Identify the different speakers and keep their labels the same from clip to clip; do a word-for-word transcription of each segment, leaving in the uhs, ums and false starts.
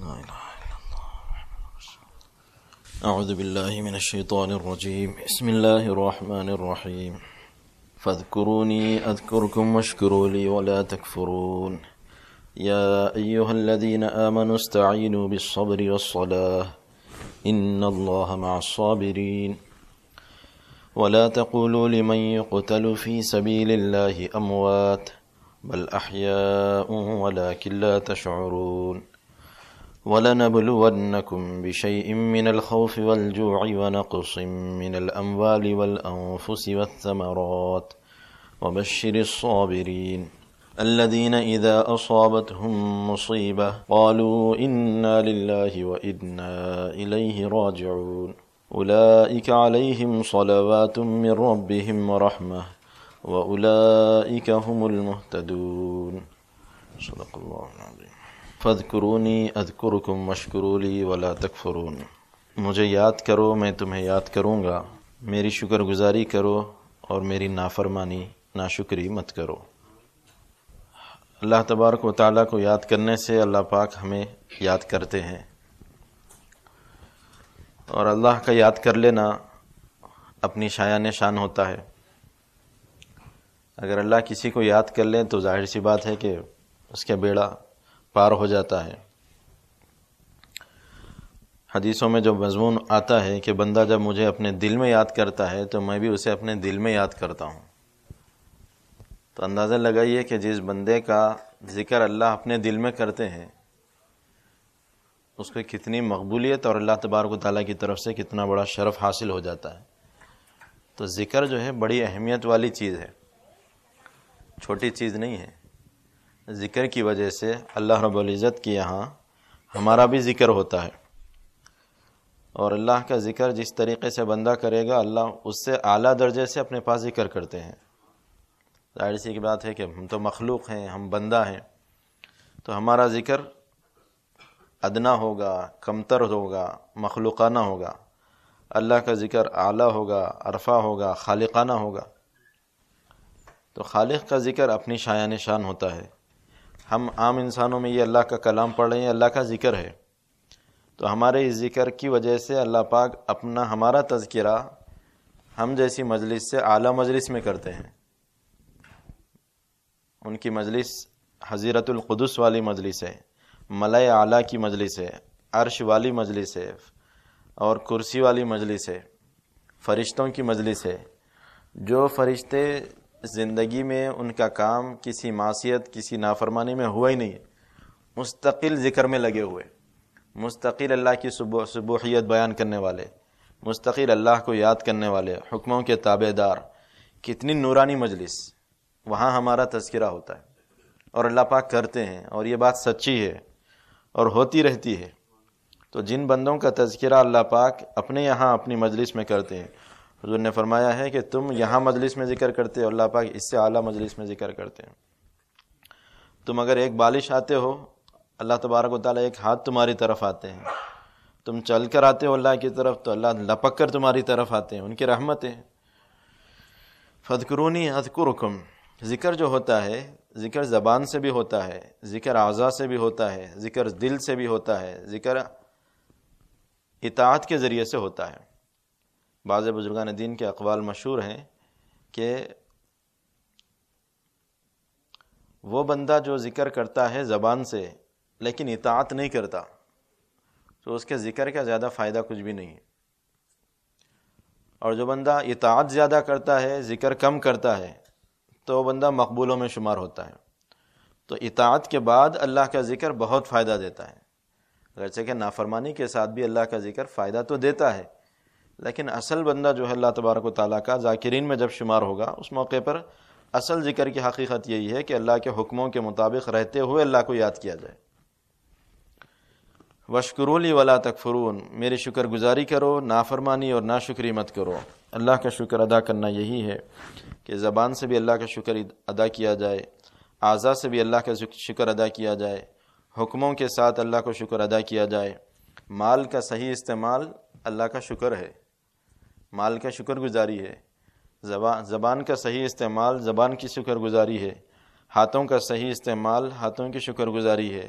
Speaker 1: إله إلا الله. أعوذ بالله من الشيطان الرجيم. بسم الله الرحمن الرحيم. فاذكروني أذكركم واشكروا لي ولا تكفرون. يا أيها الذين آمنوا استعينوا بالصبر والصلاة إن الله مع الصابرين. ولا تقولوا لمن يقتل في سبيل الله أموات بل أحياء ولكن لا تشعرون. وَلَنَبْلُوَنَّكُمْ بِشَيْءٍ مِّنَ الْخَوْفِ وَالْجُوعِ وَنَقْصٍ مِّنَ الْأَمْوَالِ وَالْأَنفُسِ وَالثَّمَرَاتِ وَبَشِّرِ الصَّابِرِينَ الَّذِينَ إِذَا أَصَابَتْهُم مُّصِيبَةٌ قَالُوا إِنَّا لِلَّهِ وَإِنَّا إِلَيْهِ راجعون. أُولَٰئِكَ عَلَيْهِمْ صَلَوَاتٌ مِّن رَّبِّهِمْ وَرَحْمَةٌ وَأُولَٰئِكَ هُمُ الْمُهْتَدُونَ. صدق اللہ العظیم. فاذکرونی اذکرکم واشکروا لی ولا تکفرون. مجھے یاد کرو میں تمہیں یاد کروں گا، میری شکر گزاری کرو اور میری نافرمانی ناشکری مت کرو. اللہ تبارک و تعالیٰ کو یاد کرنے سے اللہ پاک ہمیں یاد کرتے ہیں، اور اللہ کا یاد کر لینا اپنی شایان شان ہوتا ہے. اگر اللہ کسی کو یاد کر لیں تو ظاہر سی بات ہے کہ اس کا بیڑا پار ہو جاتا ہے. حدیثوں میں جو مضمون آتا ہے کہ بندہ جب مجھے اپنے دل میں یاد کرتا ہے تو میں بھی اسے اپنے دل میں یاد کرتا ہوں. تو اندازہ لگائیے کہ جس بندے کا ذکر اللہ اپنے دل میں کرتے ہیں اس کو کتنی مقبولیت اور اللہ تبارک و تعالیٰ کی طرف سے کتنا بڑا شرف حاصل ہو جاتا ہے. تو ذکر جو ہے بڑی اہمیت والی چیز ہے، چھوٹی چیز نہیں ہے. ذکر کی وجہ سے اللہ رب العزت کے یہاں ہمارا بھی ذکر ہوتا ہے، اور اللہ کا ذکر جس طریقے سے بندہ کرے گا اللہ اس سے اعلیٰ درجے سے اپنے پاس ذکر کرتے ہیں. ظاہر سی کی بات ہے کہ ہم تو مخلوق ہیں، ہم بندہ ہیں، تو ہمارا ذکر ادنا ہوگا، کمتر ہوگا، مخلوقانہ ہوگا. اللہ کا ذکر اعلیٰ ہوگا، عرفہ ہوگا، خالقانہ ہوگا. تو خالق کا ذکر اپنی شایان شان ہوتا ہے. ہم عام انسانوں میں یہ اللہ کا کلام پڑھ رہے ہیں، اللہ کا ذکر ہے، تو ہمارے اس ذکر کی وجہ سے اللہ پاک اپنا ہمارا تذکرہ ہم جیسی مجلس سے اعلیٰ مجلس میں کرتے ہیں. ان کی مجلس حضرت القدس والی مجلس ہے، ملائے اعلیٰ کی مجلس ہے، عرش والی مجلس ہے، اور کرسی والی مجلس ہے، فرشتوں کی مجلس ہے. جو فرشتے زندگی میں ان کا کام کسی معصیت کسی نافرمانی میں ہوا ہی نہیں، مستقل ذکر میں لگے ہوئے، مستقل اللہ کی سبوحیت بیان کرنے والے، مستقل اللہ کو یاد کرنے والے، حکموں کے تابع دار. کتنی نورانی مجلس، وہاں ہمارا تذکرہ ہوتا ہے اور اللہ پاک کرتے ہیں، اور یہ بات سچی ہے اور ہوتی رہتی ہے. تو جن بندوں کا تذکرہ اللہ پاک اپنے یہاں اپنی مجلس میں کرتے ہیں، حضور نے فرمایا ہے کہ تم یہاں مجلس میں ذکر کرتے ہو، اللہ پاک اس سے اعلیٰ مجلس میں ذکر کرتے ہیں. تم اگر ایک بالش آتے ہو، اللہ تبارک و تعالیٰ ایک ہاتھ تمہاری طرف آتے ہیں. تم چل کر آتے ہو اللہ کی طرف تو اللہ لپک کر تمہاری طرف آتے ہیں، ان کی رحمتیں. فاذکرونی اذکرکم. ذکر جو ہوتا ہے، ذکر زبان سے بھی ہوتا ہے، ذکر اعضاء سے بھی ہوتا ہے، ذکر دل سے بھی ہوتا ہے، ذکر اطاعت کے ذریعے سے ہوتا ہے. بعض بزرگان دین کے اقوال مشہور ہیں کہ وہ بندہ جو ذکر کرتا ہے زبان سے لیکن اطاعت نہیں کرتا تو اس کے ذکر کا زیادہ فائدہ کچھ بھی نہیں ہے. اور جو بندہ اطاعت زیادہ کرتا ہے ذکر کم کرتا ہے تو وہ بندہ مقبولوں میں شمار ہوتا ہے. تو اطاعت کے بعد اللہ کا ذکر بہت فائدہ دیتا ہے، اگرچہ کہ نافرمانی کے ساتھ بھی اللہ کا ذکر فائدہ تو دیتا ہے، لیکن اصل بندہ جو ہے اللہ تبارک و تعالیٰ کا ذاکرین میں جب شمار ہوگا اس موقع پر اصل ذکر کی حقیقت یہی ہے کہ اللہ کے حکموں کے مطابق رہتے ہوئے اللہ کو یاد کیا جائے. واشکروا لی ولا تکفرون. میری شکر گزاری کرو، نافرمانی اور ناشکری مت کرو. اللہ کا شکر ادا کرنا یہی ہے کہ زبان سے بھی اللہ کا شکر ادا کیا جائے، اعضاء سے بھی اللہ کا شکر ادا کیا جائے، حکموں کے ساتھ اللہ کو شکر ادا کیا جائے. مال کا صحیح استعمال اللہ کا شکر ہے، مال کا شکر گزاری ہے. زبان زبان کا صحیح استعمال زبان کی شکر گزاری ہے. ہاتھوں کا صحیح استعمال ہاتھوں کی شکر گزاری ہے.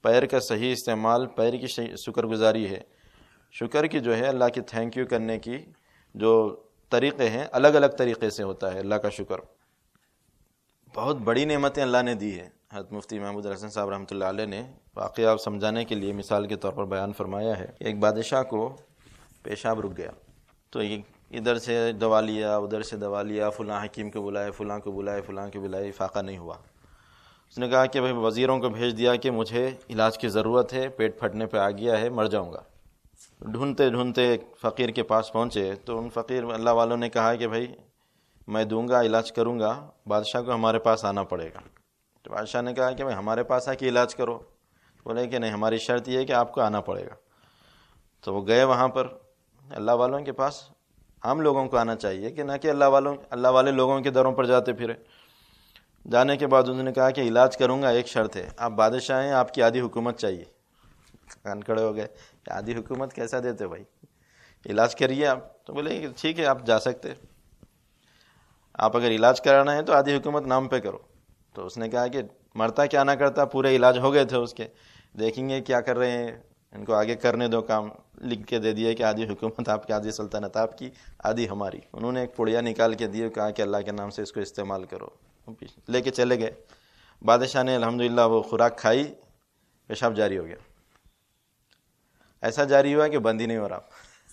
Speaker 1: پیر کا صحیح استعمال پیر کی شکر گزاری ہے. شکر کی جو ہے اللہ کی تھینک یو کرنے کی جو طریقے ہیں الگ الگ طریقے سے ہوتا ہے. اللہ کا شکر بہت بڑی نعمتیں اللہ نے دی ہے. حضرت مفتی محمود الحسن صاحب رحمۃ اللہ علیہ نے واقعہ آپ سمجھانے کے لیے مثال کے طور پر بیان فرمایا ہے. ایک بادشاہ کو پیشاب رک گیا تو ادھر سے دوا لیا ادھر سے دوا لیا، فلاں حکیم کو بلائے فلاں کو بلائے فلاں کو بلائے، فاقہ نہیں ہوا. اس نے کہا کہ بھائی وزیروں کو بھیج دیا کہ مجھے علاج کی ضرورت ہے، پیٹ پھٹنے پہ آ گیا ہے، مر جاؤں گا. ڈھونڈتے ڈھونڈتے ایک فقیر کے پاس پہنچے تو ان فقیر اللہ والوں نے کہا کہ بھائی میں دوں گا، علاج کروں گا، بادشاہ کو ہمارے پاس آنا پڑے گا. تو بادشاہ نے کہا کہ بھائی ہمارے پاس آ کے علاج کرو. بولے کہ نہیں، ہماری شرط یہ ہے کہ آپ کو آنا پڑے گا. تو وہ گئے وہاں پر. اللہ والوں کے پاس عام لوگوں کو آنا چاہیے کہ نہ کہ اللہ والوں اللہ والے لوگوں کے دروں پر جاتے پھرے. جانے کے بعد انہوں نے کہا کہ علاج کروں گا، ایک شرط ہے، آپ بادشاہ ہیں، آپ کی آدھی حکومت چاہیے. کان کھڑے ہو گئے کہ آدھی حکومت کیسا دیتے بھائی، علاج کریے آپ. تو بولے کہ ٹھیک ہے آپ جا سکتے، آپ اگر علاج کرانا ہے تو آدھی حکومت نام پہ کرو. تو اس نے کہا کہ مرتا کیا نہ کرتا، پورے علاج ہو گئے تھے اس کے، دیکھیں گے کیا کر رہے ہیں، ان کو آگے کرنے دو کام. لکھ کے دے دیا کہ آدھی حکومت آپ کی، آدھی سلطنت آپ کی، آدھی ہماری. انہوں نے ایک پڑیا نکال کے دیے، کہا کہ اللہ کے نام سے اس کو استعمال کرو. لے کے چلے گئے. بادشاہ نے الحمدللہ وہ خوراک کھائی، پیشاب جاری ہو گیا. ایسا جاری ہوا کہ بند ہی نہیں ہو رہا.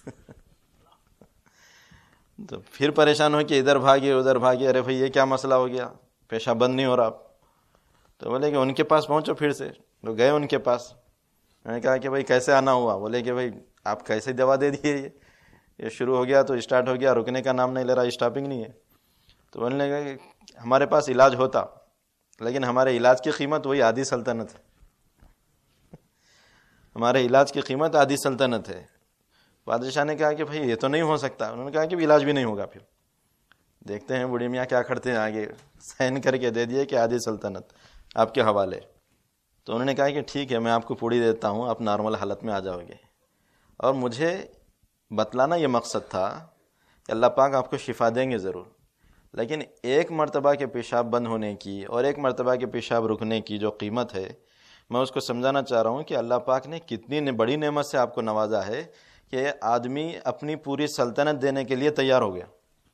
Speaker 1: تو پھر پریشان ہو کہ ادھر بھاگے ادھر بھاگے، ارے بھائی یہ کیا مسئلہ ہو گیا، پیشاب بند نہیں ہو رہا. تو بولے کہ ان کے پاس پہنچو پھر سے. تو گئے ان کے پاس. میں نے کہا کہ بھائی کیسے آنا ہوا؟ بولے کہ بھائی آپ کیسے دوا دے دیے، یہ یہ شروع ہو گیا تو اسٹارٹ ہو گیا، رکنے کا نام نہیں لے رہا، اسٹاپنگ نہیں ہے. تو بولنے لگا کہ ہمارے پاس علاج ہوتا لیکن ہمارے علاج کی قیمت وہی آدھی سلطنت ہے. ہمارے علاج کی قیمت آدھی سلطنت ہے. بادشاہ نے کہا کہ بھائی یہ تو نہیں ہو سکتا. انہوں نے کہا کہ علاج بھی نہیں ہوگا. پھر دیکھتے ہیں بوڑھی میاں کیا کرتے ہیں، آگے سائن کر کے دے دیے کہ آدھی سلطنت آپ کے حوالے. تو انہوں نے کہا کہ ٹھیک ہے میں آپ کو پوڑی دیتا ہوں، آپ نارمل حالت میں آ جاؤ گے. اور مجھے بتلانا یہ مقصد تھا کہ اللہ پاک آپ کو شفا دیں گے ضرور، لیکن ایک مرتبہ کے پیشاب بند ہونے کی اور ایک مرتبہ کے پیشاب رکنے کی جو قیمت ہے، میں اس کو سمجھانا چاہ رہا ہوں کہ اللہ پاک نے کتنی بڑی نعمت سے آپ کو نوازا ہے کہ آدمی اپنی پوری سلطنت دینے کے لیے تیار ہو گیا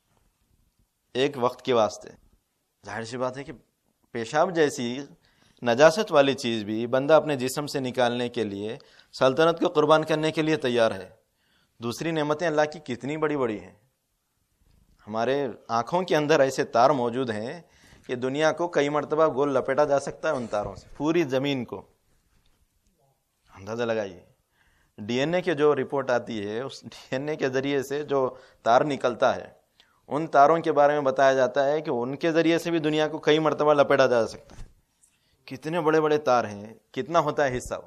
Speaker 1: ایک وقت کے واسطے. ظاہر سی بات ہے کہ پیشاب جیسی نجاست والی چیز بھی بندہ اپنے جسم سے نکالنے کے لیے سلطنت کو قربان کرنے کے لیے تیار ہے. دوسری نعمتیں اللہ کی کتنی بڑی بڑی ہیں. ہمارے آنکھوں کے اندر ایسے تار موجود ہیں کہ دنیا کو کئی مرتبہ گول لپیٹا جا سکتا ہے ان تاروں سے، پوری زمین کو. اندازہ لگائیے ڈی این اے کی جو رپورٹ آتی ہے، اس ڈی این اے کے ذریعے سے جو تار نکلتا ہے، ان تاروں کے بارے میں بتایا جاتا ہے کہ ان کے ذریعے سے بھی دنیا کو کئی مرتبہ لپیٹا جا سکتا ہے. کتنے بڑے بڑے تار ہیں، کتنا ہوتا ہے حصہ.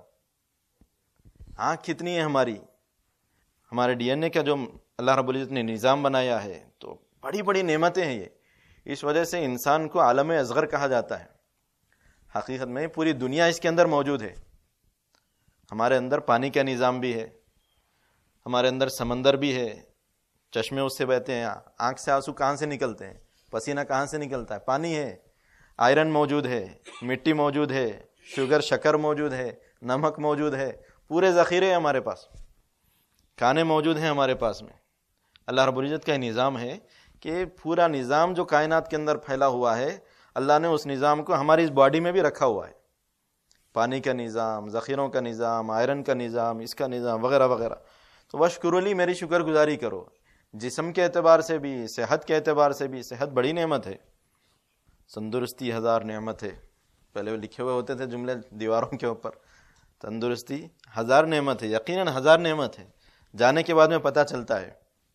Speaker 1: آنکھ کتنی ہے ہماری، ہمارے ڈی این اے کا جو اللہ رب العزت نے نظام بنایا ہے، تو بڑی بڑی نعمتیں ہیں یہ. اس وجہ سے انسان کو عالم اصغر کہا جاتا ہے. حقیقت میں پوری دنیا اس کے اندر موجود ہے. ہمارے اندر پانی کا نظام بھی ہے، ہمارے اندر سمندر بھی ہے، چشمے اس سے بہتے ہیں. آنکھ سے آنسو کہاں سے نکلتے ہیں، پسینہ کہاں سے نکلتا ہے، پانی ہے. آئرن موجود ہے، مٹی موجود ہے، شوگر شکر موجود ہے، نمک موجود ہے، پورے ذخیرے ہیں ہمارے پاس. کھانے موجود ہیں ہمارے پاس میں. اللہ رب العزت کا نظام ہے کہ پورا نظام جو کائنات کے اندر پھیلا ہوا ہے، اللہ نے اس نظام کو ہماری اس باڈی میں بھی رکھا ہوا ہے. پانی کا نظام، ذخیروں کا نظام، آئرن کا نظام، اس کا نظام وغیرہ وغیرہ. تو وشکر لی، میری شکر گزاری کرو. جسم کے اعتبار سے بھی، صحت کے اعتبار سے بھی. صحت بڑی نعمت ہے، تندرستی ہزار نعمت ہے. پہلے وہ لکھے ہوئے ہوتے تھے جملے دیواروں کے اوپر، تندرستی ہزار نعمت ہے. یقیناً ہزار نعمت ہے، جانے کے بعد میں پتہ چلتا ہے.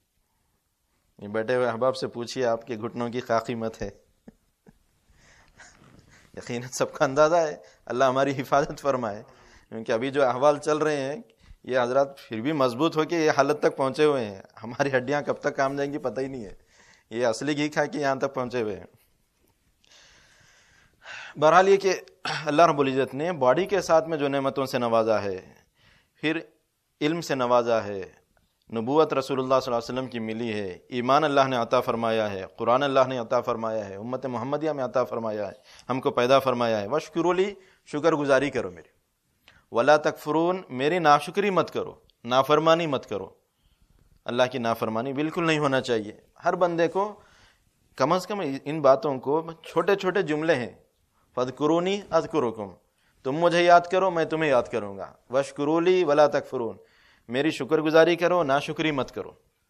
Speaker 1: یہ بیٹھے ہوئے احباب سے پوچھیے آپ کے گھٹنوں کی کیا قیمت ہے. یقیناً سب کا اندازہ ہے. اللہ ہماری حفاظت فرمائے، کیونکہ ابھی جو احوال چل رہے ہیں یہ حضرات پھر بھی مضبوط ہو کے یہ حالت تک پہنچے ہوئے ہیں. ہماری ہڈیاں کب تک کام جائیں گی پتہ ہی نہیں ہے. یہ اصلی گھی کھا کے یہاں تک پہنچے ہوئے ہیں. بہرحال یہ کہ اللہ رب العزت نے باڈی کے ساتھ میں جو نعمتوں سے نوازا ہے، پھر علم سے نوازا ہے، نبوت رسول اللہ صلی اللہ علیہ وسلم کی ملی ہے، ایمان اللہ نے عطا فرمایا ہے، قرآن اللہ نے عطا فرمایا ہے، امت محمدیہ میں عطا فرمایا ہے، ہم کو پیدا فرمایا ہے. وشکر لی، شکر گزاری کرو میری. ولا تکفرون، میری ناشکری مت کرو، نافرمانی مت کرو. اللہ کی نافرمانی بالکل نہیں ہونا چاہیے. ہر بندے کو کم از کم ان باتوں کو، چھوٹے چھوٹے جملے ہیں، فاذکرونی اذکرکم، تم مجھے یاد کرو میں تمہیں یاد کروں گا، واشکروا لی ولا تکفرون، میری شکر گزاری کرو ناشکری مت کرو.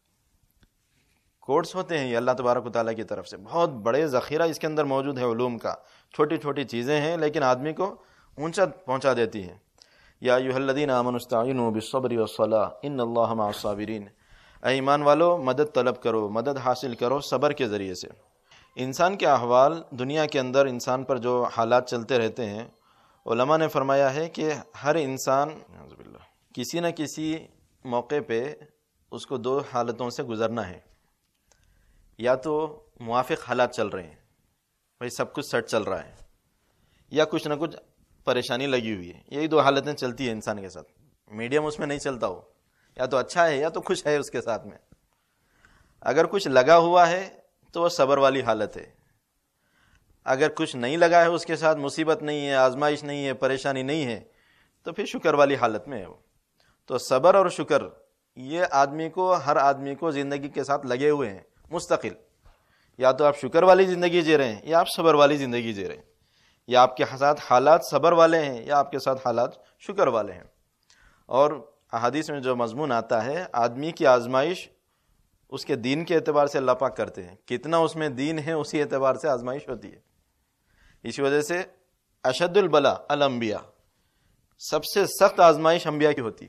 Speaker 1: کوٹس ہوتے ہیں یہ اللہ تبارک و تعالیٰ کی طرف سے، بہت بڑے ذخیرہ اس کے اندر موجود ہے علوم کا. چھوٹی چھوٹی چیزیں ہیں لیکن آدمی کو اونچا پہنچا دیتی ہیں. یا ایھا الذین آمنوا استعینوا بالصبر والصلاۃ ان اللہ مع الصابرین، اے ایمان والو مدد طلب کرو، مدد حاصل کرو صبر کے ذریعے سے. انسان کے احوال دنیا کے اندر انسان پر جو حالات چلتے رہتے ہیں، علماء نے فرمایا ہے کہ ہر انسان کسی نہ کسی موقع پہ اس کو دو حالتوں سے گزرنا ہے. یا تو موافق حالات چل رہے ہیں، بھائی سب کچھ سیٹ چل رہا ہے، یا کچھ نہ کچھ پریشانی لگی ہوئی ہے. یہی دو حالتیں چلتی ہیں انسان کے ساتھ، میڈیم اس میں نہیں چلتا ہو، یا تو اچھا ہے یا تو خوش ہے اس کے ساتھ میں. اگر کچھ لگا ہوا ہے تو وہ صبر والی حالت ہے، اگر کچھ نہیں لگا ہے اس کے ساتھ، مصیبت نہیں ہے، آزمائش نہیں ہے، پریشانی نہیں ہے، تو پھر شکر والی حالت میں ہے وہ. تو صبر اور شکر یہ آدمی کو، ہر آدمی کو زندگی کے ساتھ لگے ہوئے ہیں مستقل. یا تو آپ شکر والی زندگی جی رہے ہیں یا آپ صبر والی زندگی جی رہے ہیں، یا آپ کے ساتھ حالات صبر والے ہیں یا آپ کے ساتھ حالات شکر والے ہیں. اور احادیث میں جو مضمون آتا ہے، آدمی کی آزمائش اس کے دین کے اعتبار سے اللہ پاک کرتے ہیں، کتنا اس میں دین ہے اسی اعتبار سے آزمائش ہوتی ہے. اسی وجہ سے اشد البلا الانبیاء، سب سے سخت آزمائش انبیاء کی ہوتی ہے،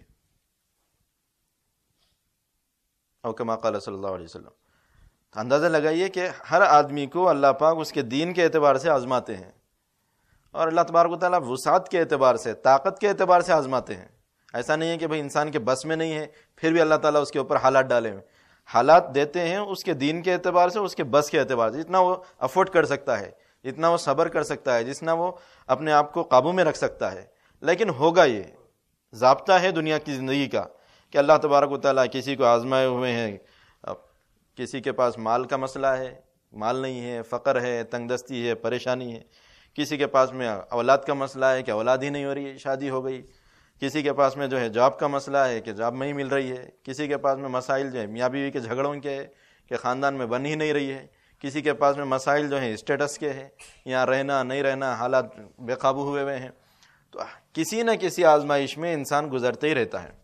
Speaker 1: او کما قال صلی اللہ علیہ وسلم. تو اندازہ لگائیے کہ ہر آدمی کو اللہ پاک اس کے دین کے اعتبار سے آزماتے ہیں، اور اللہ تبارک و تعالیٰ وسعت کے اعتبار سے، طاقت کے اعتبار سے آزماتے ہیں. ایسا نہیں ہے کہ بھئی انسان کے بس میں نہیں ہے پھر بھی اللہ تعالیٰ اس کے اوپر حالات ڈالے ہوئے. حالات دیتے ہیں اس کے دین کے اعتبار سے، اس کے بس کے اعتبار سے، جتنا وہ افورڈ کر سکتا ہے، جتنا وہ صبر کر سکتا ہے، جتنا وہ اپنے آپ کو قابو میں رکھ سکتا ہے. لیکن ہوگا، یہ ضابطہ ہے دنیا کی زندگی کا کہ اللہ تبارک و تعالیٰ کسی کو آزمائے ہوئے ہیں. کسی کے پاس مال کا مسئلہ ہے، مال نہیں ہے، فقر ہے، تنگ دستی ہے، پریشانی ہے. کسی کے پاس میں اولاد کا مسئلہ ہے کہ اولاد ہی نہیں ہو رہی ہے، شادی ہو گئی. کسی کے پاس میں جو ہے جاب کا مسئلہ ہے کہ جاب نہیں مل رہی ہے. کسی کے پاس میں مسائل جو ہے میاں بیوی کے جھگڑوں کے ہے کہ خاندان میں بن ہی نہیں رہی ہے. کسی کے پاس میں مسائل جو ہیں اسٹیٹس کے ہیں، یہاں رہنا نہیں رہنا، حالات بے قابو ہوئے ہوئے ہیں. تو کسی نہ کسی آزمائش میں انسان گزرتے ہی رہتا ہے.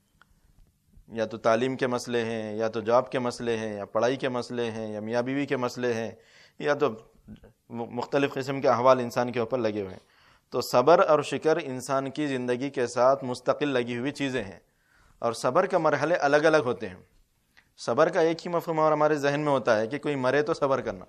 Speaker 1: یا تو تعلیم کے مسئلے ہیں، یا تو جاب کے مسئلے ہیں، یا پڑھائی کے مسئلے ہیں، یا میاں بیوی کے مسئلے ہیں، یا تو مختلف قسم کے احوال انسان کے اوپر لگے ہوئے ہیں. تو صبر اور شکر انسان کی زندگی کے ساتھ مستقل لگی ہوئی چیزیں ہیں، اور صبر کے مرحلے الگ الگ ہوتے ہیں. صبر کا ایک ہی مفہوم اور ہمارے ذہن میں ہوتا ہے کہ کوئی مرے تو صبر کرنا.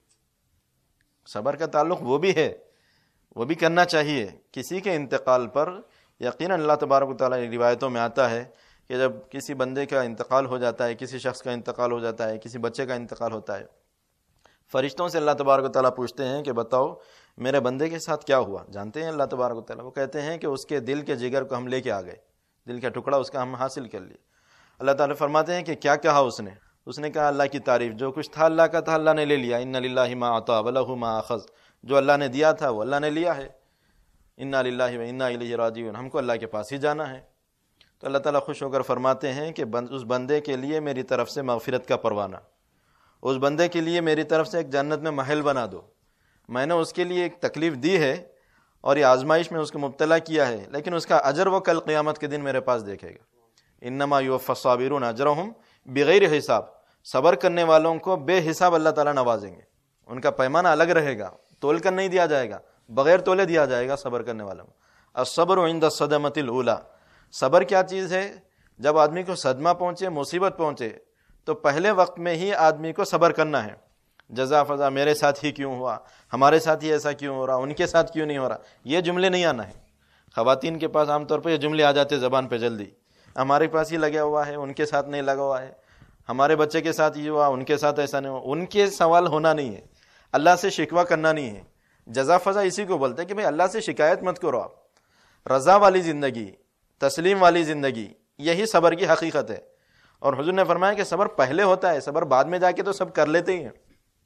Speaker 1: صبر کا تعلق وہ بھی ہے، وہ بھی کرنا چاہیے. کسی کے انتقال پر یقیناً اللہ تبارک و تعالیٰ روایتوں میں آتا ہے کہ جب کسی بندے کا انتقال ہو جاتا ہے، کسی شخص کا انتقال ہو جاتا ہے، کسی بچے کا انتقال ہوتا ہے، فرشتوں سے اللہ تبارک و تعالیٰ پوچھتے ہیں کہ بتاؤ میرے بندے کے ساتھ کیا ہوا. جانتے ہیں اللہ تبارک و تعالیٰ، وہ کہتے ہیں کہ اس کے دل کے جگر کو ہم لے کے آ گئے، دل کا ٹکڑا اس کا ہم حاصل کر لیے. اللہ تعالیٰ فرماتے ہیں کہ کیا کہا اس نے؟ اس نے کہا اللہ کی تعریف، جو کچھ تھا اللہ کا تھا اللہ نے لے لیا. ان للہ ما اعطی ولہ ما اخذ، جو اللہ نے دیا تھا وہ اللہ نے لیا ہے. انا للہ و انا الیہ راجعون، ہم کو اللہ کے پاس ہی جانا ہے. تو اللہ تعالیٰ خوش ہو کر فرماتے ہیں کہ اس بندے کے لیے میری طرف سے مغفرت کا پروانہ، اس بندے کے لیے میری طرف سے ایک جنت میں محل بنا دو. میں نے اس کے لیے ایک تکلیف دی ہے اور یہ آزمائش میں اس کو مبتلا کیا ہے، لیکن اس کا اجر وہ کل قیامت کے دن میرے پاس دیکھے گا. انما یوفی الصابرون اجرہم بغیر حساب، صبر کرنے والوں کو بے حساب اللہ تعالیٰ نوازیں گے. ان کا پیمانہ الگ رہے گا، تول کر نہیں دیا جائے گا، بغیر تولے دیا جائے گا صبر کرنے والوں. الصبر عند الصدمۃ الاولی، صبر کیا چیز ہے؟ جب آدمی کو صدمہ پہنچے، مصیبت پہنچے، تو پہلے وقت میں ہی آدمی کو صبر کرنا ہے. جزا فضا میرے ساتھ ہی کیوں ہوا، ہمارے ساتھ ہی ایسا کیوں ہو رہا، ان کے ساتھ کیوں نہیں ہو رہا، یہ جملے نہیں آنا ہے. خواتین کے پاس عام طور پہ یہ جملے آ جاتے زبان پہ جلدی، ہمارے پاس ہی لگا ہوا ہے، ان کے ساتھ نہیں لگا ہوا ہے، ہمارے بچے کے ساتھ یہ ہوا، ان کے ساتھ ایسا نہیں ہوا. ان کے سوال ہونا نہیں ہے، اللہ سے شکوہ کرنا نہیں ہے. جزا فضا اسی کو بولتے ہیں کہ بھئی اللہ سے شکایت مت کرو. آپ رضا والی زندگی، تسلیم والی زندگی، یہی صبر کی حقیقت ہے. اور حضور نے فرمایا کہ صبر پہلے ہوتا ہے، صبر بعد میں جا کے تو سب کر لیتے ہی ہیں.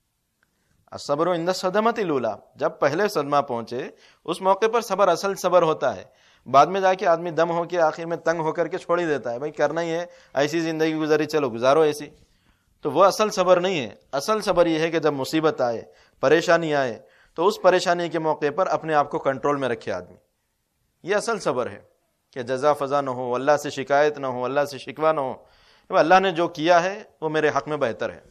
Speaker 1: الصبر عند الصدمۃ الاولی، جب پہلے صدمہ پہنچے اس موقع پر صبر اصل صبر ہوتا ہے. بعد میں جا کے آدمی دم ہو کے آخر میں تنگ ہو کر کے چھوڑ ہی دیتا ہے، بھائی کرنا ہی ہے، ایسی زندگی گزاری، چلو گزارو ایسی. تو وہ اصل صبر نہیں ہے. اصل صبر یہ ہے کہ جب مصیبت آئے، پریشانی آئے، تو اس پریشانی کے موقع پر اپنے آپ کو کنٹرول میں رکھے آدمی. یہ اصل صبر ہے کہ جزا فضا نہ ہو، اللہ سے شکایت نہ ہو، اللہ سے شکوہ نہ ہو، اللہ نے جو کیا ہے وہ میرے حق میں بہتر ہے.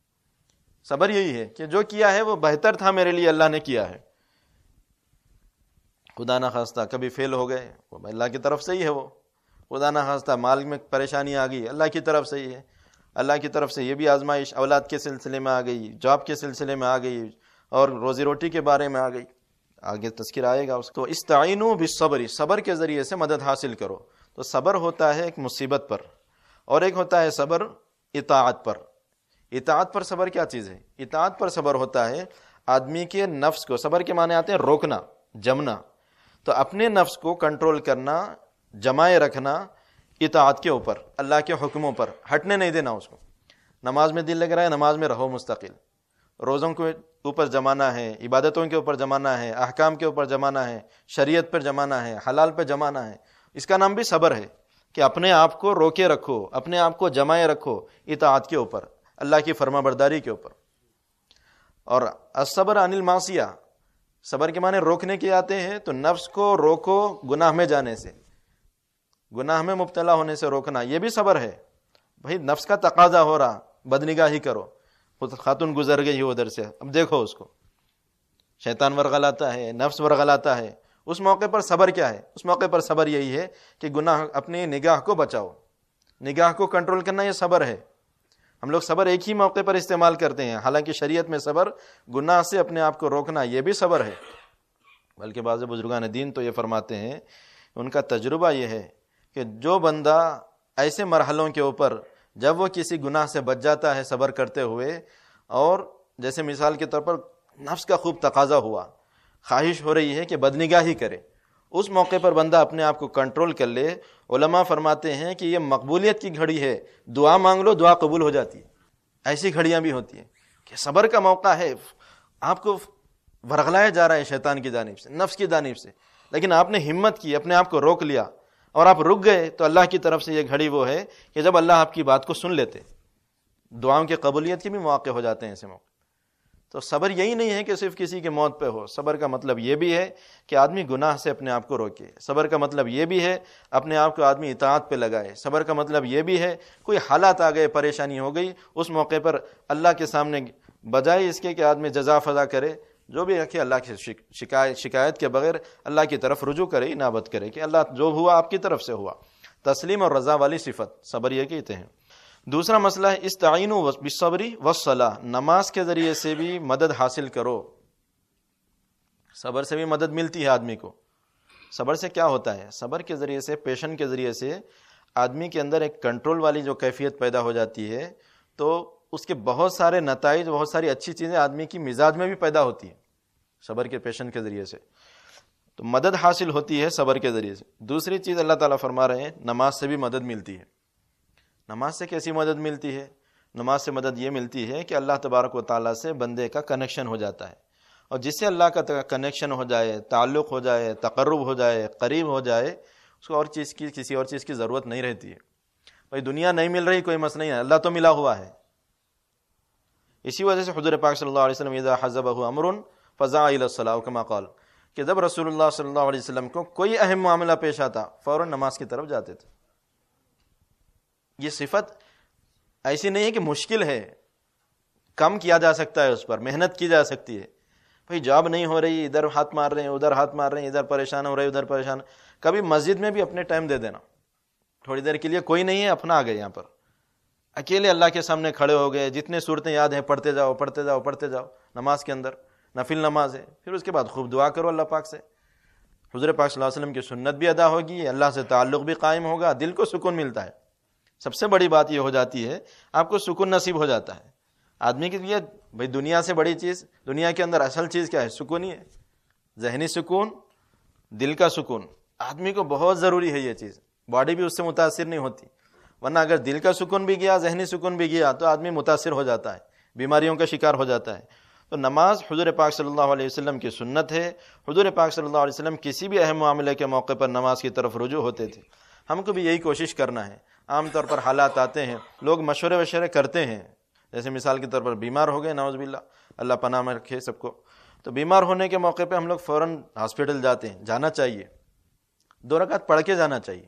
Speaker 1: صبر یہی ہے کہ جو کیا ہے وہ بہتر تھا میرے لیے، اللہ نے کیا ہے. خدا نہ خواستہ کبھی فیل ہو گئے، وہ اللہ کی طرف سے ہی ہے. وہ خدا نہ خواستہ مال میں پریشانی آ گئی، اللہ کی طرف سے ہی ہے. اللہ کی طرف سے یہ بھی آزمائش اولاد کے سلسلے میں آ گئی، جاب کے سلسلے میں آ گئی، اور روزی روٹی کے بارے میں آ گئی، آگے تذکرہ آئے گا اس کو. استعینوا بالصبر، صبر کے ذریعے سے مدد حاصل کرو. تو صبر ہوتا ہے ایک مصیبت پر، اور ایک ہوتا ہے صبر اطاعت پر. اطاعت پر صبر کیا چیز ہے؟ اطاعت پر صبر ہوتا ہے آدمی کے نفس کو، صبر کے معنی آتے ہیں روکنا، جمنا. تو اپنے نفس کو کنٹرول کرنا، جمائے رکھنا اطاعت کے اوپر، اللہ کے حکموں پر ہٹنے نہیں دینا اس کو. نماز میں دل لگ رہا ہے، نماز میں رہو مستقل. روزوں کے اوپر جمانا ہے، عبادتوں کے اوپر جمانا ہے، احکام کے اوپر جمانا ہے، شریعت پر جمانا ہے، حلال پہ جمانا ہے. اس کا نام بھی صبر ہے کہ اپنے آپ کو روکے رکھو، اپنے آپ کو جمائے رکھو اطاعت کے اوپر، اللہ کی فرما برداری کے اوپر. اور الصبر عن المعصیہ، صبر کے معنی روکنے کے آتے ہیں. تو نفس کو روکو گناہ میں جانے سے، گناہ میں مبتلا ہونے سے روکنا، یہ بھی صبر ہے. بھائی نفس کا تقاضا ہو رہا، بدنگاہی کرو، خاتون گزر گئی ہو ادھر سے، اب دیکھو اس کو، شیطان ورغلاتا ہے، نفس ورغلاتا ہے. اس موقع پر صبر کیا ہے؟ اس موقع پر صبر یہی ہے کہ گناہ، اپنی نگاہ کو بچاؤ، نگاہ کو کنٹرول کرنا، یہ صبر ہے. ہم لوگ صبر ایک ہی موقع پر استعمال کرتے ہیں، حالانکہ شریعت میں صبر گناہ سے اپنے آپ کو روکنا یہ بھی صبر ہے. بلکہ بعض بزرگان دین تو یہ فرماتے ہیں، ان کا تجربہ یہ ہے کہ جو بندہ ایسے مرحلوں کے اوپر جب وہ کسی گناہ سے بچ جاتا ہے صبر کرتے ہوئے، اور جیسے مثال کے طور پر نفس کا خوب تقاضا ہوا، خواہش ہو رہی ہے کہ بدنگاہی کرے، اس موقع پر بندہ اپنے آپ کو کنٹرول کر لے. علماء فرماتے ہیں کہ یہ مقبولیت کی گھڑی ہے، دعا مانگ لو دعا قبول ہو جاتی ہے. ایسی گھڑیاں بھی ہوتی ہیں کہ صبر کا موقع ہے، آپ کو ورغلایا جا رہا ہے شیطان کی جانب سے، نفس کی جانب سے، لیکن آپ نے ہمت کی، اپنے آپ کو روک لیا اور آپ رک گئے. تو اللہ کی طرف سے یہ گھڑی وہ ہے کہ جب اللہ آپ کی بات کو سن لیتے، دعاؤں کے قبولیت کے بھی مواقع ہو جاتے ہیں ایسے موقع. تو صبر یہی نہیں ہے کہ صرف کسی کی موت پہ ہو، صبر کا مطلب یہ بھی ہے کہ آدمی گناہ سے اپنے آپ کو روکے. صبر کا مطلب یہ بھی ہے اپنے آپ کو آدمی اطاعت پہ لگائے. صبر کا مطلب یہ بھی ہے کوئی حالات آ گئے، پریشانی ہو گئی، اس موقع پر اللہ کے سامنے بجائے اس کے کہ آدمی جزا فضا کرے، جو بھی رکھے اللہ کی شکایت شکایت کے بغیر اللہ کی طرف رجوع کرے، انابت کرے کہ اللہ جو ہوا آپ کی طرف سے ہوا. تسلیم اور رضا والی صفت صبر یہ کہتے ہیں. دوسرا مسئلہ ہے استعینوا بالصبر والصلاۃ، نماز کے ذریعے سے بھی مدد حاصل کرو. صبر سے بھی مدد ملتی ہے آدمی کو. صبر سے کیا ہوتا ہے؟ صبر کے ذریعے سے، پیشن کے ذریعے سے آدمی کے اندر ایک کنٹرول والی جو کیفیت پیدا ہو جاتی ہے، تو اس کے بہت سارے نتائج، بہت ساری اچھی چیزیں آدمی کی مزاج میں بھی پیدا ہوتی ہیں صبر کے پیشن کے ذریعے سے. تو مدد حاصل ہوتی ہے صبر کے ذریعے سے. دوسری چیز اللہ تعالیٰ فرما رہے ہیں نماز سے بھی مدد ملتی ہے. نماز سے کیسی مدد ملتی ہے؟ نماز سے مدد یہ ملتی ہے کہ اللہ تبارک و تعالیٰ سے بندے کا کنیکشن ہو جاتا ہے، اور جس سے اللہ کا کنیکشن ہو جائے، تعلق ہو جائے، تقرب ہو جائے، قریب ہو جائے، اس کو اور چیز کی، کسی اور چیز کی ضرورت نہیں رہتی ہے. بھائی دنیا نہیں مل رہی کوئی مسئلہ نہیں ہے، اللہ تو ملا ہوا ہے. اسی وجہ سے حضور پاک صلی اللہ علیہ وسلم اذا حزبہ امر فزع الی الصلاۃ کما قال، کہ جب رسول اللہ صلی اللہ علیہ وسلم کو کوئی اہم معاملہ پیش آتا فوراً نماز کی طرف جاتے تھے. یہ صفت ایسی نہیں ہے کہ مشکل ہے، کم کیا جا سکتا ہے، اس پر محنت کی جا سکتی ہے. بھائی جاب نہیں ہو رہی، ادھر ہاتھ مار رہے ہیں، ادھر ہاتھ مار رہے ہیں، ادھر پریشان ہو رہے ہیں، ادھر پریشان. کبھی مسجد میں بھی اپنے ٹائم دے دینا، تھوڑی دیر کے لیے کوئی نہیں ہے، اپنا آ گئے یہاں پر، اکیلے اللہ کے سامنے کھڑے ہو گئے، جتنے صورتیں یاد ہیں پڑھتے جاؤ پڑھتے جاؤ پڑھتے جاؤ. نماز کے اندر نفل نماز ہے، پھر اس کے بعد خوب دعا کرو اللہ پاک سے. حضور پاک صلی اللہ علیہ وسلم کی سنت بھی ادا ہوگی، اللہ سے تعلق بھی قائم ہوگا، دل کو سکون ملتا ہے. سب سے بڑی بات یہ ہو جاتی ہے آپ کو سکون نصیب ہو جاتا ہے. آدمی کے لیے بھائی دنیا سے بڑی چیز، دنیا کے اندر اصل چیز کیا ہے؟ سکون ہی ہے. ذہنی سکون، دل کا سکون آدمی کو بہت ضروری ہے. یہ چیز باڈی بھی اس سے متاثر نہیں ہوتی، ورنہ اگر دل کا سکون بھی گیا، ذہنی سکون بھی گیا، تو آدمی متاثر ہو جاتا ہے، بیماریوں کا شکار ہو جاتا ہے. تو نماز حضور پاک صلی اللہ علیہ وسلم کی سنت ہے. حضور پاک صلی اللہ علیہ وسلم کسی بھی اہم معاملے کے موقع پر نماز کی طرف رجوع ہوتے تھے. ہم کو بھی یہی کوشش کرنا ہے. عام طور پر حالات آتے ہیں، لوگ مشورے وشورے کرتے ہیں، جیسے مثال کے طور پر بیمار ہو گئے، نعوذ باللہ، اللہ پناہ میں رکھے سب کو، تو بیمار ہونے کے موقع پہ ہم لوگ فوراً ہاسپٹل جاتے ہیں. جانا چاہیے، دو رکعت پڑھ کے جانا چاہیے.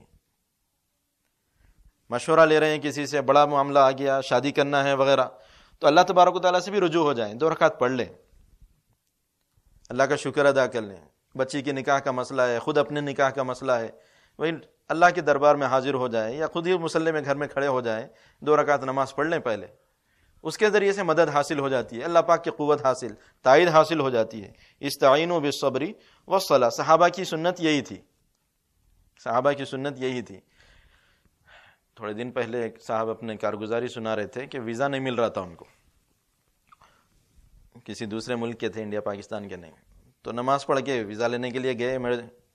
Speaker 1: مشورہ لے رہے ہیں کسی سے، بڑا معاملہ آ گیا، شادی کرنا ہے وغیرہ، تو اللہ تبارک و تعالیٰ سے بھی رجوع ہو جائیں، دو رکعت پڑھ لیں، اللہ کا شکر ادا کر لیں. بچی کے نکاح کا مسئلہ ہے، خود اپنے نکاح کا مسئلہ ہے، وہی اللہ کے دربار میں حاضر ہو جائیں، یا خود ہی مصلی میں گھر میں کھڑے ہو جائیں، دو رکعت نماز پڑھ لیں پہلے. اس کے ذریعے سے مدد حاصل ہو جاتی ہے، اللہ پاک کی قوت حاصل، تائید حاصل ہو جاتی ہے. استعینوا بالصبر والصلاۃ، صحابہ کی سنت یہی تھی، صحابہ کی سنت یہی تھی. تھوڑے دن پہلے ایک صاحب اپنے کارگزاری سنا رہے تھے کہ ویزا نہیں مل رہا تھا ان کو، کسی دوسرے ملک کے تھے، انڈیا پاکستان کے نہیں. تو نماز پڑھ کے ویزا لینے کے لیے گئے میرے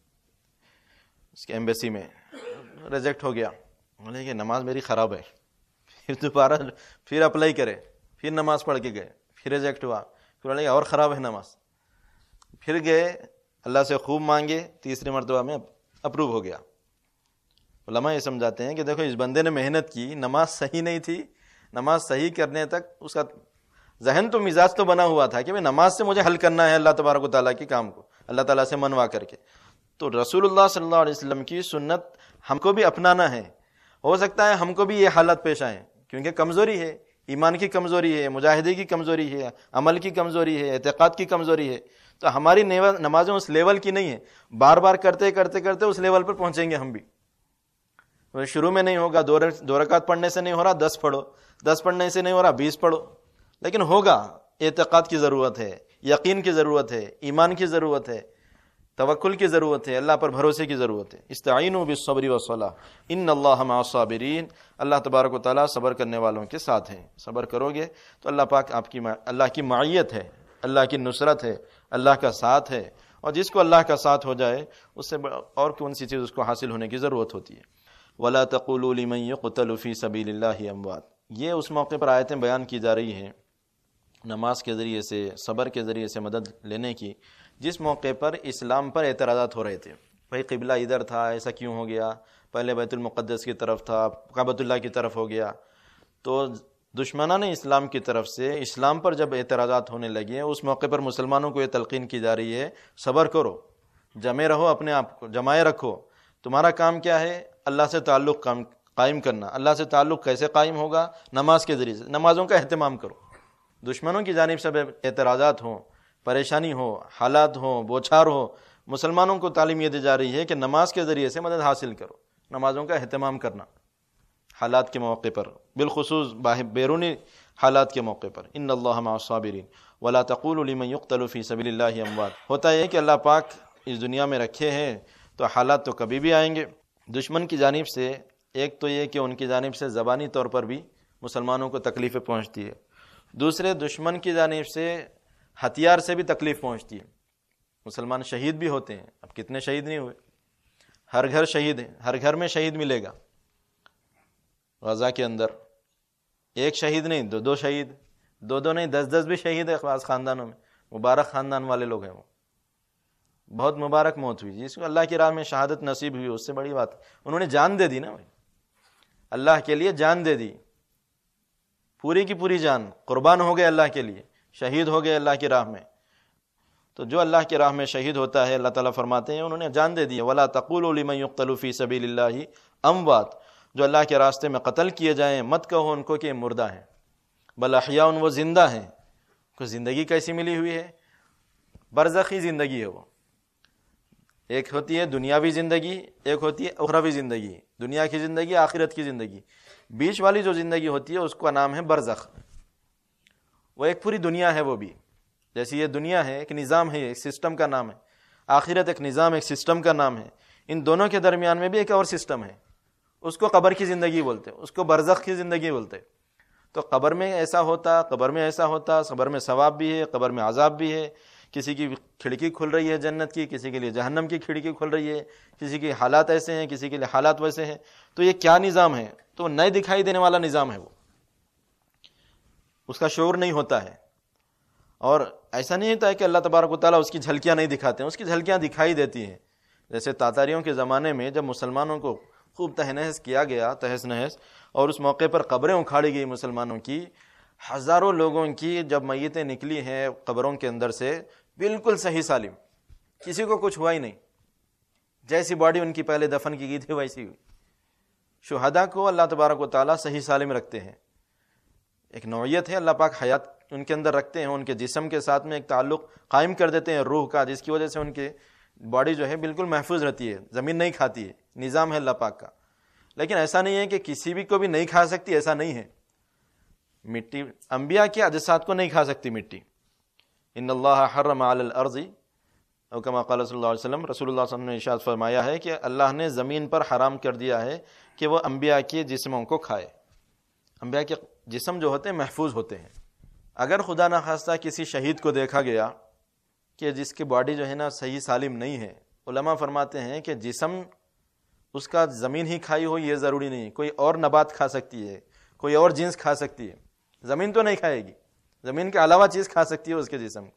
Speaker 1: اس کے ایمبیسی میں، ریجیکٹ ہو گیا. بولے کہ نماز میری خراب ہے، پھر دوبارہ پھر اپلائی کرے، پھر نماز پڑھ کے گئے، پھر ریجیکٹ ہوا، پھر بولے اور خراب ہے نماز. پھر گئے اللہ سے خوب مانگے، تیسری مرتبہ میں اپروو ہو گیا. علماء یہ سمجھاتے ہیں کہ دیکھو اس بندے نے محنت کی، نماز صحیح نہیں تھی، نماز صحیح کرنے تک اس کا ذہن تو مزاج تو بنا ہوا تھا کہ میں نماز سے مجھے حل کرنا ہے اللہ تبارک و تعالیٰ کے کام کو، اللہ تعالیٰ سے منوا کر کے. تو رسول اللہ صلی اللہ علیہ وسلم کی سنت ہم کو بھی اپنانا ہے. ہو سکتا ہے ہم کو بھی یہ حالت پیش آئیں، کیونکہ کمزوری ہے، ایمان کی کمزوری ہے، مجاہدے کی کمزوری ہے، عمل کی کمزوری ہے، اعتقاد کی کمزوری ہے. تو ہماری نمازیں اس لیول کی نہیں ہیں، بار بار کرتے کرتے کرتے اس لیول پر پہنچیں گے ہم بھی. شروع میں نہیں ہوگا، دو رکعت پڑھنے سے نہیں ہو رہا، دس پڑھو، دس پڑھنے سے نہیں ہو رہا، بیس پڑھو، لیکن ہوگا. اعتقاد کی ضرورت ہے، یقین کی ضرورت ہے، ایمان کی ضرورت ہے، توکل کی ضرورت ہے، اللہ پر بھروسے کی ضرورت ہے. استعینوا بالصبر والصلاۃ ان اللہ مع الصابرین، اللہ تبارک و تعالیٰ صبر کرنے والوں کے ساتھ ہیں. صبر کرو گے تو اللہ پاک آپ کی اللہ کی معیت ہے، اللہ کی نصرت ہے، اللہ کا ساتھ ہے. اور جس کو اللہ کا ساتھ ہو جائے اس سے اور کون سی چیز اس کو حاصل ہونے کی ضرورت ہوتی ہے. وَلَا تَقُولُوا لِمَن يُقْتَلُ فِي سَبِيلِ اللَّهِ أَمْوَاتٌ، یہ اس موقع پر آیتیں بیان کی جا رہی ہیں نماز کے ذریعے سے، صبر کے ذریعے سے مدد لینے کی، جس موقع پر اسلام پر اعتراضات ہو رہے تھے. بھائی قبلہ ادھر تھا، ایسا کیوں ہو گیا، پہلے بیت المقدس کی طرف تھا، کعبۃ اللہ کی طرف ہو گیا. تو دشمنان اسلام کی طرف سے اسلام پر جب اعتراضات ہونے لگے، اس موقع پر مسلمانوں کو یہ تلقین کی جا رہی ہے صبر کرو، جمے رہو، اپنے آپ کو جمائے رکھو. تمہارا کام کیا ہے؟ اللہ سے تعلق قائم کرنا. اللہ سے تعلق کیسے قائم ہوگا؟ نماز کے ذریعے سے. نمازوں کا اہتمام کرو. دشمنوں کی جانب سے اعتراضات ہوں، پریشانی ہو، حالات ہوں، بوچھار ہو، مسلمانوں کو تعلیم یہ دی جا رہی ہے کہ نماز کے ذریعے سے مدد حاصل کرو، نمازوں کا اہتمام کرنا حالات کے موقع پر، بالخصوص بیرونی حالات کے موقع پر. ان اللہ مع الصابرین ولا تقولوا لمن يقتل في سبيل الله اموات. ہوتا ہے کہ اللہ پاک اس دنیا میں رکھے ہیں تو حالات تو کبھی بھی آئیں گے. دشمن کی جانب سے ایک تو یہ کہ ان کی جانب سے زبانی طور پر بھی مسلمانوں کو تکلیفیں پہنچتی ہے، دوسرے دشمن کی جانب سے ہتھیار سے بھی تکلیف پہنچتی ہے. مسلمان شہید بھی ہوتے ہیں، اب کتنے شہید نہیں ہوئے، ہر گھر شہید ہے، ہر گھر میں شہید ملے گا. غزہ کے اندر ایک شہید نہیں، دو دو شہید، دو دو نہیں دس دس بھی شہید ہے بعض خاندانوں میں. مبارک خاندان والے لوگ ہیں، وہ بہت مبارک موت ہوئی جس کو اللہ کی راہ میں شہادت نصیب ہوئی، اس سے بڑی بات. انہوں نے جان دے دی نا بھائی، اللہ کے لیے جان دے دی، پوری کی پوری جان قربان ہو گئے اللہ کے لیے، شہید ہو گئے اللہ کی راہ میں. تو جو اللہ کی راہ میں شہید ہوتا ہے اللہ تعالیٰ فرماتے ہیں انہوں نے جان دے دی. وَلَا تَقُولُوا لِمَن يُقْتَلُ فِي سَبِيلِ اللَّهِ أَمْوَاتٌ، جو اللہ کے راستے میں قتل کیے جائیں مت کہو ان کو کہ مردہ ہیں، بل احیاء، وہ زندہ ہیں. کو زندگی کیسی ملی ہوئی ہے؟ برزخی زندگی ہے. وہ ایک ہوتی ہے دنیاوی زندگی، ایک ہوتی ہے اخروی زندگی، دنیا کی زندگی، آخرت کی زندگی. بیچ والی جو زندگی ہوتی ہے اس کا نام ہے برزخ. وہ ایک پوری دنیا ہے. وہ بھی جیسی یہ دنیا ہے ایک نظام ہے، ایک سسٹم کا نام ہے. آخرت ایک نظام، ایک سسٹم کا نام ہے. ان دونوں کے درمیان میں بھی ایک اور سسٹم ہے، اس کو قبر کی زندگی بولتے، اس کو برزخ کی زندگی بولتے. تو قبر میں ایسا ہوتا، قبر میں ایسا ہوتا، قبر میں ثواب بھی ہے، قبر میں عذاب بھی ہے. کسی کی کھڑکی کھل رہی ہے جنت کی، کسی کے لیے جہنم کی کھڑکی کھل رہی ہے، کسی کے حالات ایسے ہیں، کسی کے لیے حالات ویسے ہیں. تو یہ کیا نظام ہے؟ تو نئے دکھائی دینے والا نظام ہے. وہ اس کا شعور نہیں ہوتا ہے. اور ایسا نہیں ہوتا ہے کہ اللہ تبارک و تعالیٰ اس کی جھلکیاں نہیں دکھاتے ہیں، اس کی جھلکیاں دکھائی دیتی ہیں. جیسے تاتاریوں کے زمانے میں جب مسلمانوں کو خوب تہس کیا گیا تہس نہس، اور اس موقع پر قبریں اکھاڑی گئی مسلمانوں کی، ہزاروں لوگوں کی جب میتیں نکلی ہیں قبروں کے اندر سے بالکل صحیح سالم، کسی کو کچھ ہوا ہی نہیں، جیسی باڈی ان کی پہلے دفن کی گئی تھی ویسی ہوئی. شہداء کو اللہ تبارک و تعالیٰ صحیح سالم رکھتے ہیں. ایک نوعیت ہے، اللہ پاک حیات ان کے اندر رکھتے ہیں، ان کے جسم کے ساتھ میں ایک تعلق قائم کر دیتے ہیں روح کا، جس کی وجہ سے ان کے باڈی جو ہے بالکل محفوظ رہتی ہے، زمین نہیں کھاتی ہے. نظام ہے اللہ پاک کا. لیکن ایسا نہیں ہے کہ کسی بھی کو بھی نہیں کھا سکتی، ایسا نہیں ہے. مٹی انبیاء کے اجساد کو نہیں کھا سکتی مٹی. ان اللہ حرم علی الارض او کما قال صلی اللہ علیہ وسلم، رسول اللہ صلی اللہ علیہ وسلم نے ارشاد فرمایا ہے کہ اللہ نے زمین پر حرام کر دیا ہے کہ وہ انبیاء کے جسموں کو کھائے. انبیاء کے جسم جو ہوتے ہیں محفوظ ہوتے ہیں. اگر خدا نخواستہ کسی شہید کو دیکھا گیا کہ جس کی باڈی جو ہے نا صحیح سالم نہیں ہے، علماء فرماتے ہیں کہ جسم اس کا زمین ہی کھائی ہو یہ ضروری نہیں، کوئی اور نبات کھا سکتی ہے، کوئی اور جنس کھا سکتی ہے، زمین تو نہیں کھائے گی، زمین کے علاوہ چیز کھا سکتی ہے اس کے جسم.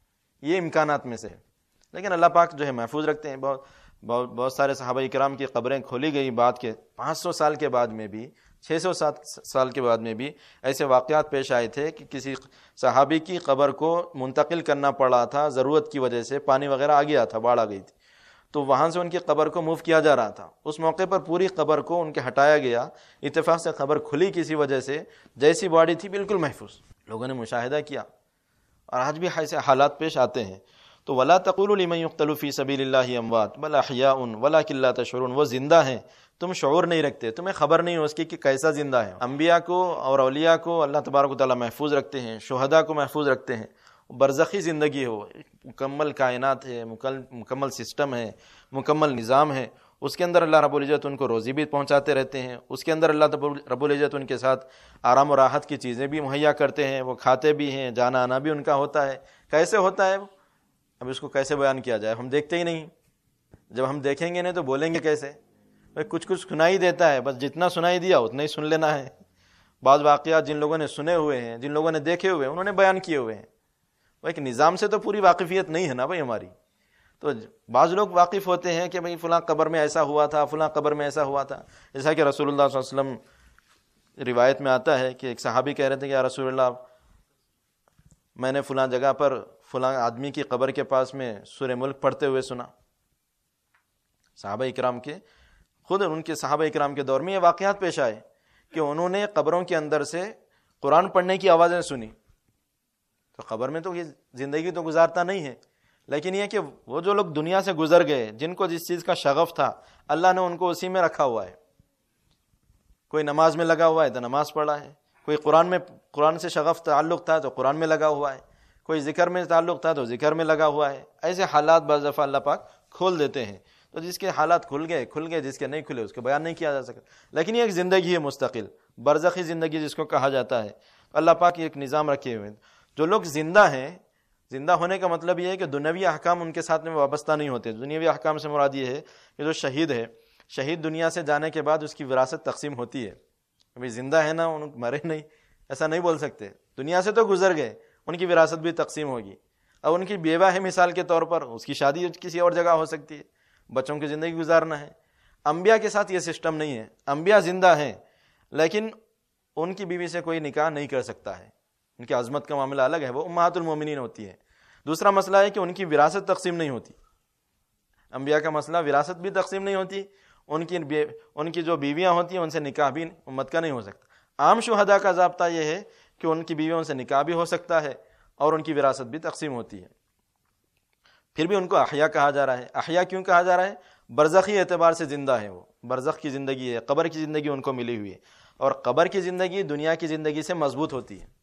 Speaker 1: یہ امکانات میں سے ہے. لیکن اللہ پاک جو ہے محفوظ رکھتے ہیں. بہت بہت بہت سارے صحابہ کرام کی قبریں کھولی گئی بعد کے پانچ سو سال کے بعد میں بھی، چھ سو سات سال کے بعد میں بھی ایسے واقعات پیش آئے تھے کہ کسی صحابی کی قبر کو منتقل کرنا پڑا تھا ضرورت کی وجہ سے، پانی وغیرہ آ گیا تھا، باڑھ آ گئی تھی، تو وہاں سے ان کی قبر کو موو کیا جا رہا تھا. اس موقع پر پوری قبر کو ان کے ہٹایا گیا، اتفاق سے قبر کھلی کسی وجہ سے، جیسی باڈی تھی بالکل محفوظ. لوگوں نے مشاہدہ کیا، اور آج بھی ایسے حالات پیش آتے ہیں. تو ولا تقولوا لمن يقتل في سبيل الله اموات بل احياء ولكن لا تشعرون. وہ زندہ ہیں، تم شعور نہیں رکھتے، تمہیں خبر نہیں ہو اس کی کہ کیسا زندہ ہے. انبیاء کو اور اولیاء کو اللہ تبارک و تعالیٰ محفوظ رکھتے ہیں، شہداء کو محفوظ رکھتے ہیں. برزخی زندگی ہو، مکمل کائنات ہے، مکمل سسٹم ہے، مکمل نظام ہے، اس کے اندر اللہ رب العزت ان کو روزی بھی پہنچاتے رہتے ہیں. اس کے اندر اللہ رب العزت ان کے ساتھ آرام و راحت کی چیزیں بھی مہیا کرتے ہیں، وہ کھاتے بھی ہیں، جانا آنا بھی ان کا ہوتا ہے. کیسے ہوتا ہے؟ اب اس کو کیسے بیان کیا جائے؟ ہم دیکھتے ہی نہیں. جب ہم دیکھیں گے نہیں تو بولیں گے کیسے؟ بھائی کچھ کچھ سنائی دیتا ہے، بس جتنا سنائی دیا اتنا ہی سن لینا ہے. بعض واقعات جن لوگوں نے سنے ہوئے ہیں، جن لوگوں نے دیکھے ہوئے ہیں، انہوں نے بیان کیے ہوئے ہیں. ایک نظام سے تو پوری واقفیت نہیں ہے نا بھائی ہماری. تو بعض لوگ واقف ہوتے ہیں کہ بھئی فلاں قبر میں ایسا ہوا تھا، فلاں قبر میں ایسا ہوا تھا. جیسا کہ رسول اللہ صلی اللہ علیہ وسلم روایت میں آتا ہے کہ ایک صحابی کہہ رہے تھے کہ یا رسول اللہ، میں نے فلاں جگہ پر فلاں آدمی کی قبر کے پاس میں سورہ ملک پڑھتے ہوئے سنا. صحابہ اکرام کے خود ان کے صحابہ اکرام کے دور میں یہ واقعات پیش آئے کہ انہوں نے قبروں کے اندر سے قرآن پڑھنے کی آوازیں سنی. تو قبر میں تو یہ زندگی تو گزارتا نہیں ہے، لیکن یہ کہ وہ جو لوگ دنیا سے گزر گئے، جن کو جس چیز کا شغف تھا، اللہ نے ان کو اسی میں رکھا ہوا ہے. کوئی نماز میں لگا ہوا ہے تو نماز پڑھا ہے، کوئی قرآن میں قرآن سے شغف تعلق تھا تو قرآن میں لگا ہوا ہے، کوئی ذکر میں تعلق تھا تو ذکر میں لگا ہوا ہے. ایسے حالات بعض دفعہ اللہ پاک کھول دیتے ہیں. تو جس کے حالات کھل گئے کھل گئے، جس کے نہیں کھلے اس کو بیان نہیں کیا جا سکتا. لیکن یہ ایک زندگی ہے مستقل، برزخی زندگی جس کو کہا جاتا ہے. اللہ پاک ایک نظام رکھے ہوئے. جو لوگ زندہ ہیں، زندہ ہونے کا مطلب یہ ہے کہ دنیاوی احکام ان کے ساتھ میں وابستہ نہیں ہوتے. دنیاوی احکام سے مراد یہ ہے کہ جو شہید ہے، شہید دنیا سے جانے کے بعد اس کی وراثت تقسیم ہوتی ہے. ابھی زندہ ہے نا، ان مرے نہیں، ایسا نہیں بول سکتے. دنیا سے تو گزر گئے، ان کی وراثت بھی تقسیم ہوگی. اب ان کی بیوہ ہے مثال کے طور پر، اس کی شادی کسی اور جگہ ہو سکتی ہے، بچوں کی زندگی گزارنا ہے. انبیاء کے ساتھ یہ سسٹم نہیں ہے. انبیاء زندہ ہیں لیکن ان کی بیوی سے کوئی نکاح نہیں کر سکتا ہے. ان کی عظمت کا معاملہ الگ ہے، وہ امہات المومنین ہوتی ہے. دوسرا مسئلہ ہے کہ ان کی وراثت تقسیم نہیں ہوتی. انبیاء کا مسئلہ وراثت بھی تقسیم نہیں ہوتی. ان کی ان کی جو بیویاں ہوتی ہیں ان سے نکاح بھی امت کا نہیں ہو سکتا. عام شہداء کا ضابطہ یہ ہے کہ ان کی بیویوں سے نکاح بھی ہو سکتا ہے اور ان کی وراثت بھی تقسیم ہوتی ہے. پھر بھی ان کو احیاء کہا جا رہا ہے. احیاء کیوں کہا جا رہا ہے؟ برزخی اعتبار سے زندہ ہے. وہ برزخ کی زندگی ہے، قبر کی زندگی ان کو ملی ہوئی ہے. اور قبر کی زندگی دنیا کی زندگی سے مضبوط ہوتی ہے.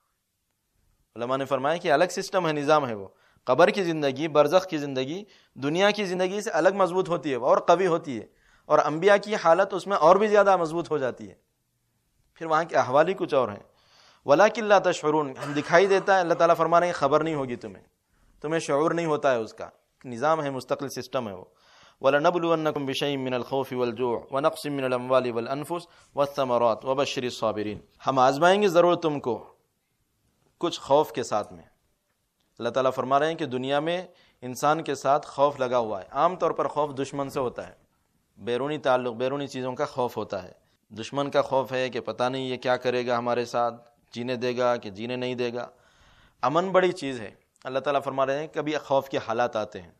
Speaker 1: علماء نے فرمایا کہ الگ سسٹم ہے، نظام ہے. وہ قبر کی زندگی، برزخ کی زندگی دنیا کی زندگی سے الگ مضبوط ہوتی ہے اور قوی ہوتی ہے. اور انبیاء کی حالت اس میں اور بھی زیادہ مضبوط ہو جاتی ہے. پھر وہاں کے احوال ہی کچھ اور ہیں. وَلَٰكِن لَا تَشْعُرُونَ، ہم دکھائی دیتا ہے. اللہ تعالیٰ فرما رہے ہیں خبر نہیں ہوگی تمہیں، تمہیں شعور نہیں ہوتا ہے. اس کا نظام ہے، مستقل سسٹم ہے وہ. وَلَنَبْلُوَنَّكُمْ بِشَيْءٍ مِّنَ الْخَوْفِ وَالْجُوعِ وَنَقْصٍ مِّنَ الْأَمْوَالِ وَالْأَنفُسِ وَالثَّمَرَاتِ وَبَشِّرِ الصَّابِرِينَ. ہم آزمائیں گے ضرور تم کو کچھ خوف کے ساتھ میں. اللہ تعالیٰ فرما رہے ہیں کہ دنیا میں انسان کے ساتھ خوف لگا ہوا ہے. عام طور پر خوف دشمن سے ہوتا ہے، بیرونی تعلق، بیرونی چیزوں کا خوف ہوتا ہے. دشمن کا خوف ہے کہ پتہ نہیں یہ کیا کرے گا ہمارے ساتھ، جینے دے گا کہ جینے نہیں دے گا. امن بڑی چیز ہے. اللہ تعالیٰ فرما رہے ہیں کبھی خوف کے حالات آتے ہیں،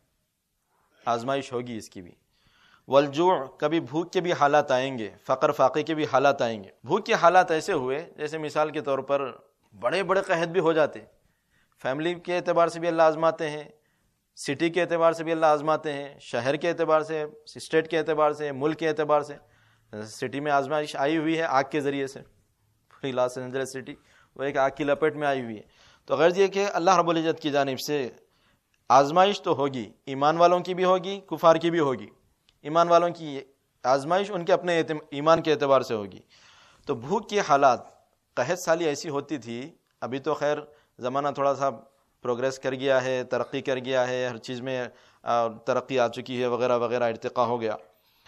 Speaker 1: آزمائش ہوگی اس کی بھی. والجوع، کبھی بھوک کے بھی حالات آئیں گے، فقر فاقے کے بھی حالات آئیں گے. بھوک کے حالات ایسے ہوئے جیسے مثال کے طور پر بڑے بڑے قحط بھی ہو جاتے، فیملی کے اعتبار سے بھی اللہ آزماتے ہیں، سٹی کے اعتبار سے بھی اللہ آزماتے ہیں، شہر کے اعتبار سے، اسٹیٹ کے اعتبار سے، ملک کے اعتبار سے. سٹی میں آزمائش آئی ہوئی ہے آگ کے ذریعے سے، پوری لاس اینجلس سٹی وہ ایک آگ کی لپیٹ میں آئی ہوئی ہے. تو غرض یہ کہ اللہ رب العزت کی جانب سے آزمائش تو ہوگی، ایمان والوں کی بھی ہوگی، کفار کی بھی ہوگی. ایمان والوں کی آزمائش ان کے اپنے ایمان کے اعتبار سے ہوگی. تو بھوک کی حالات، قحط سالی ایسی ہوتی تھی. ابھی تو خیر زمانہ تھوڑا سا پروگریس کر گیا ہے، ترقی کر گیا ہے، ہر چیز میں ترقی آ چکی ہے، وغیرہ وغیرہ، ارتقا ہو گیا.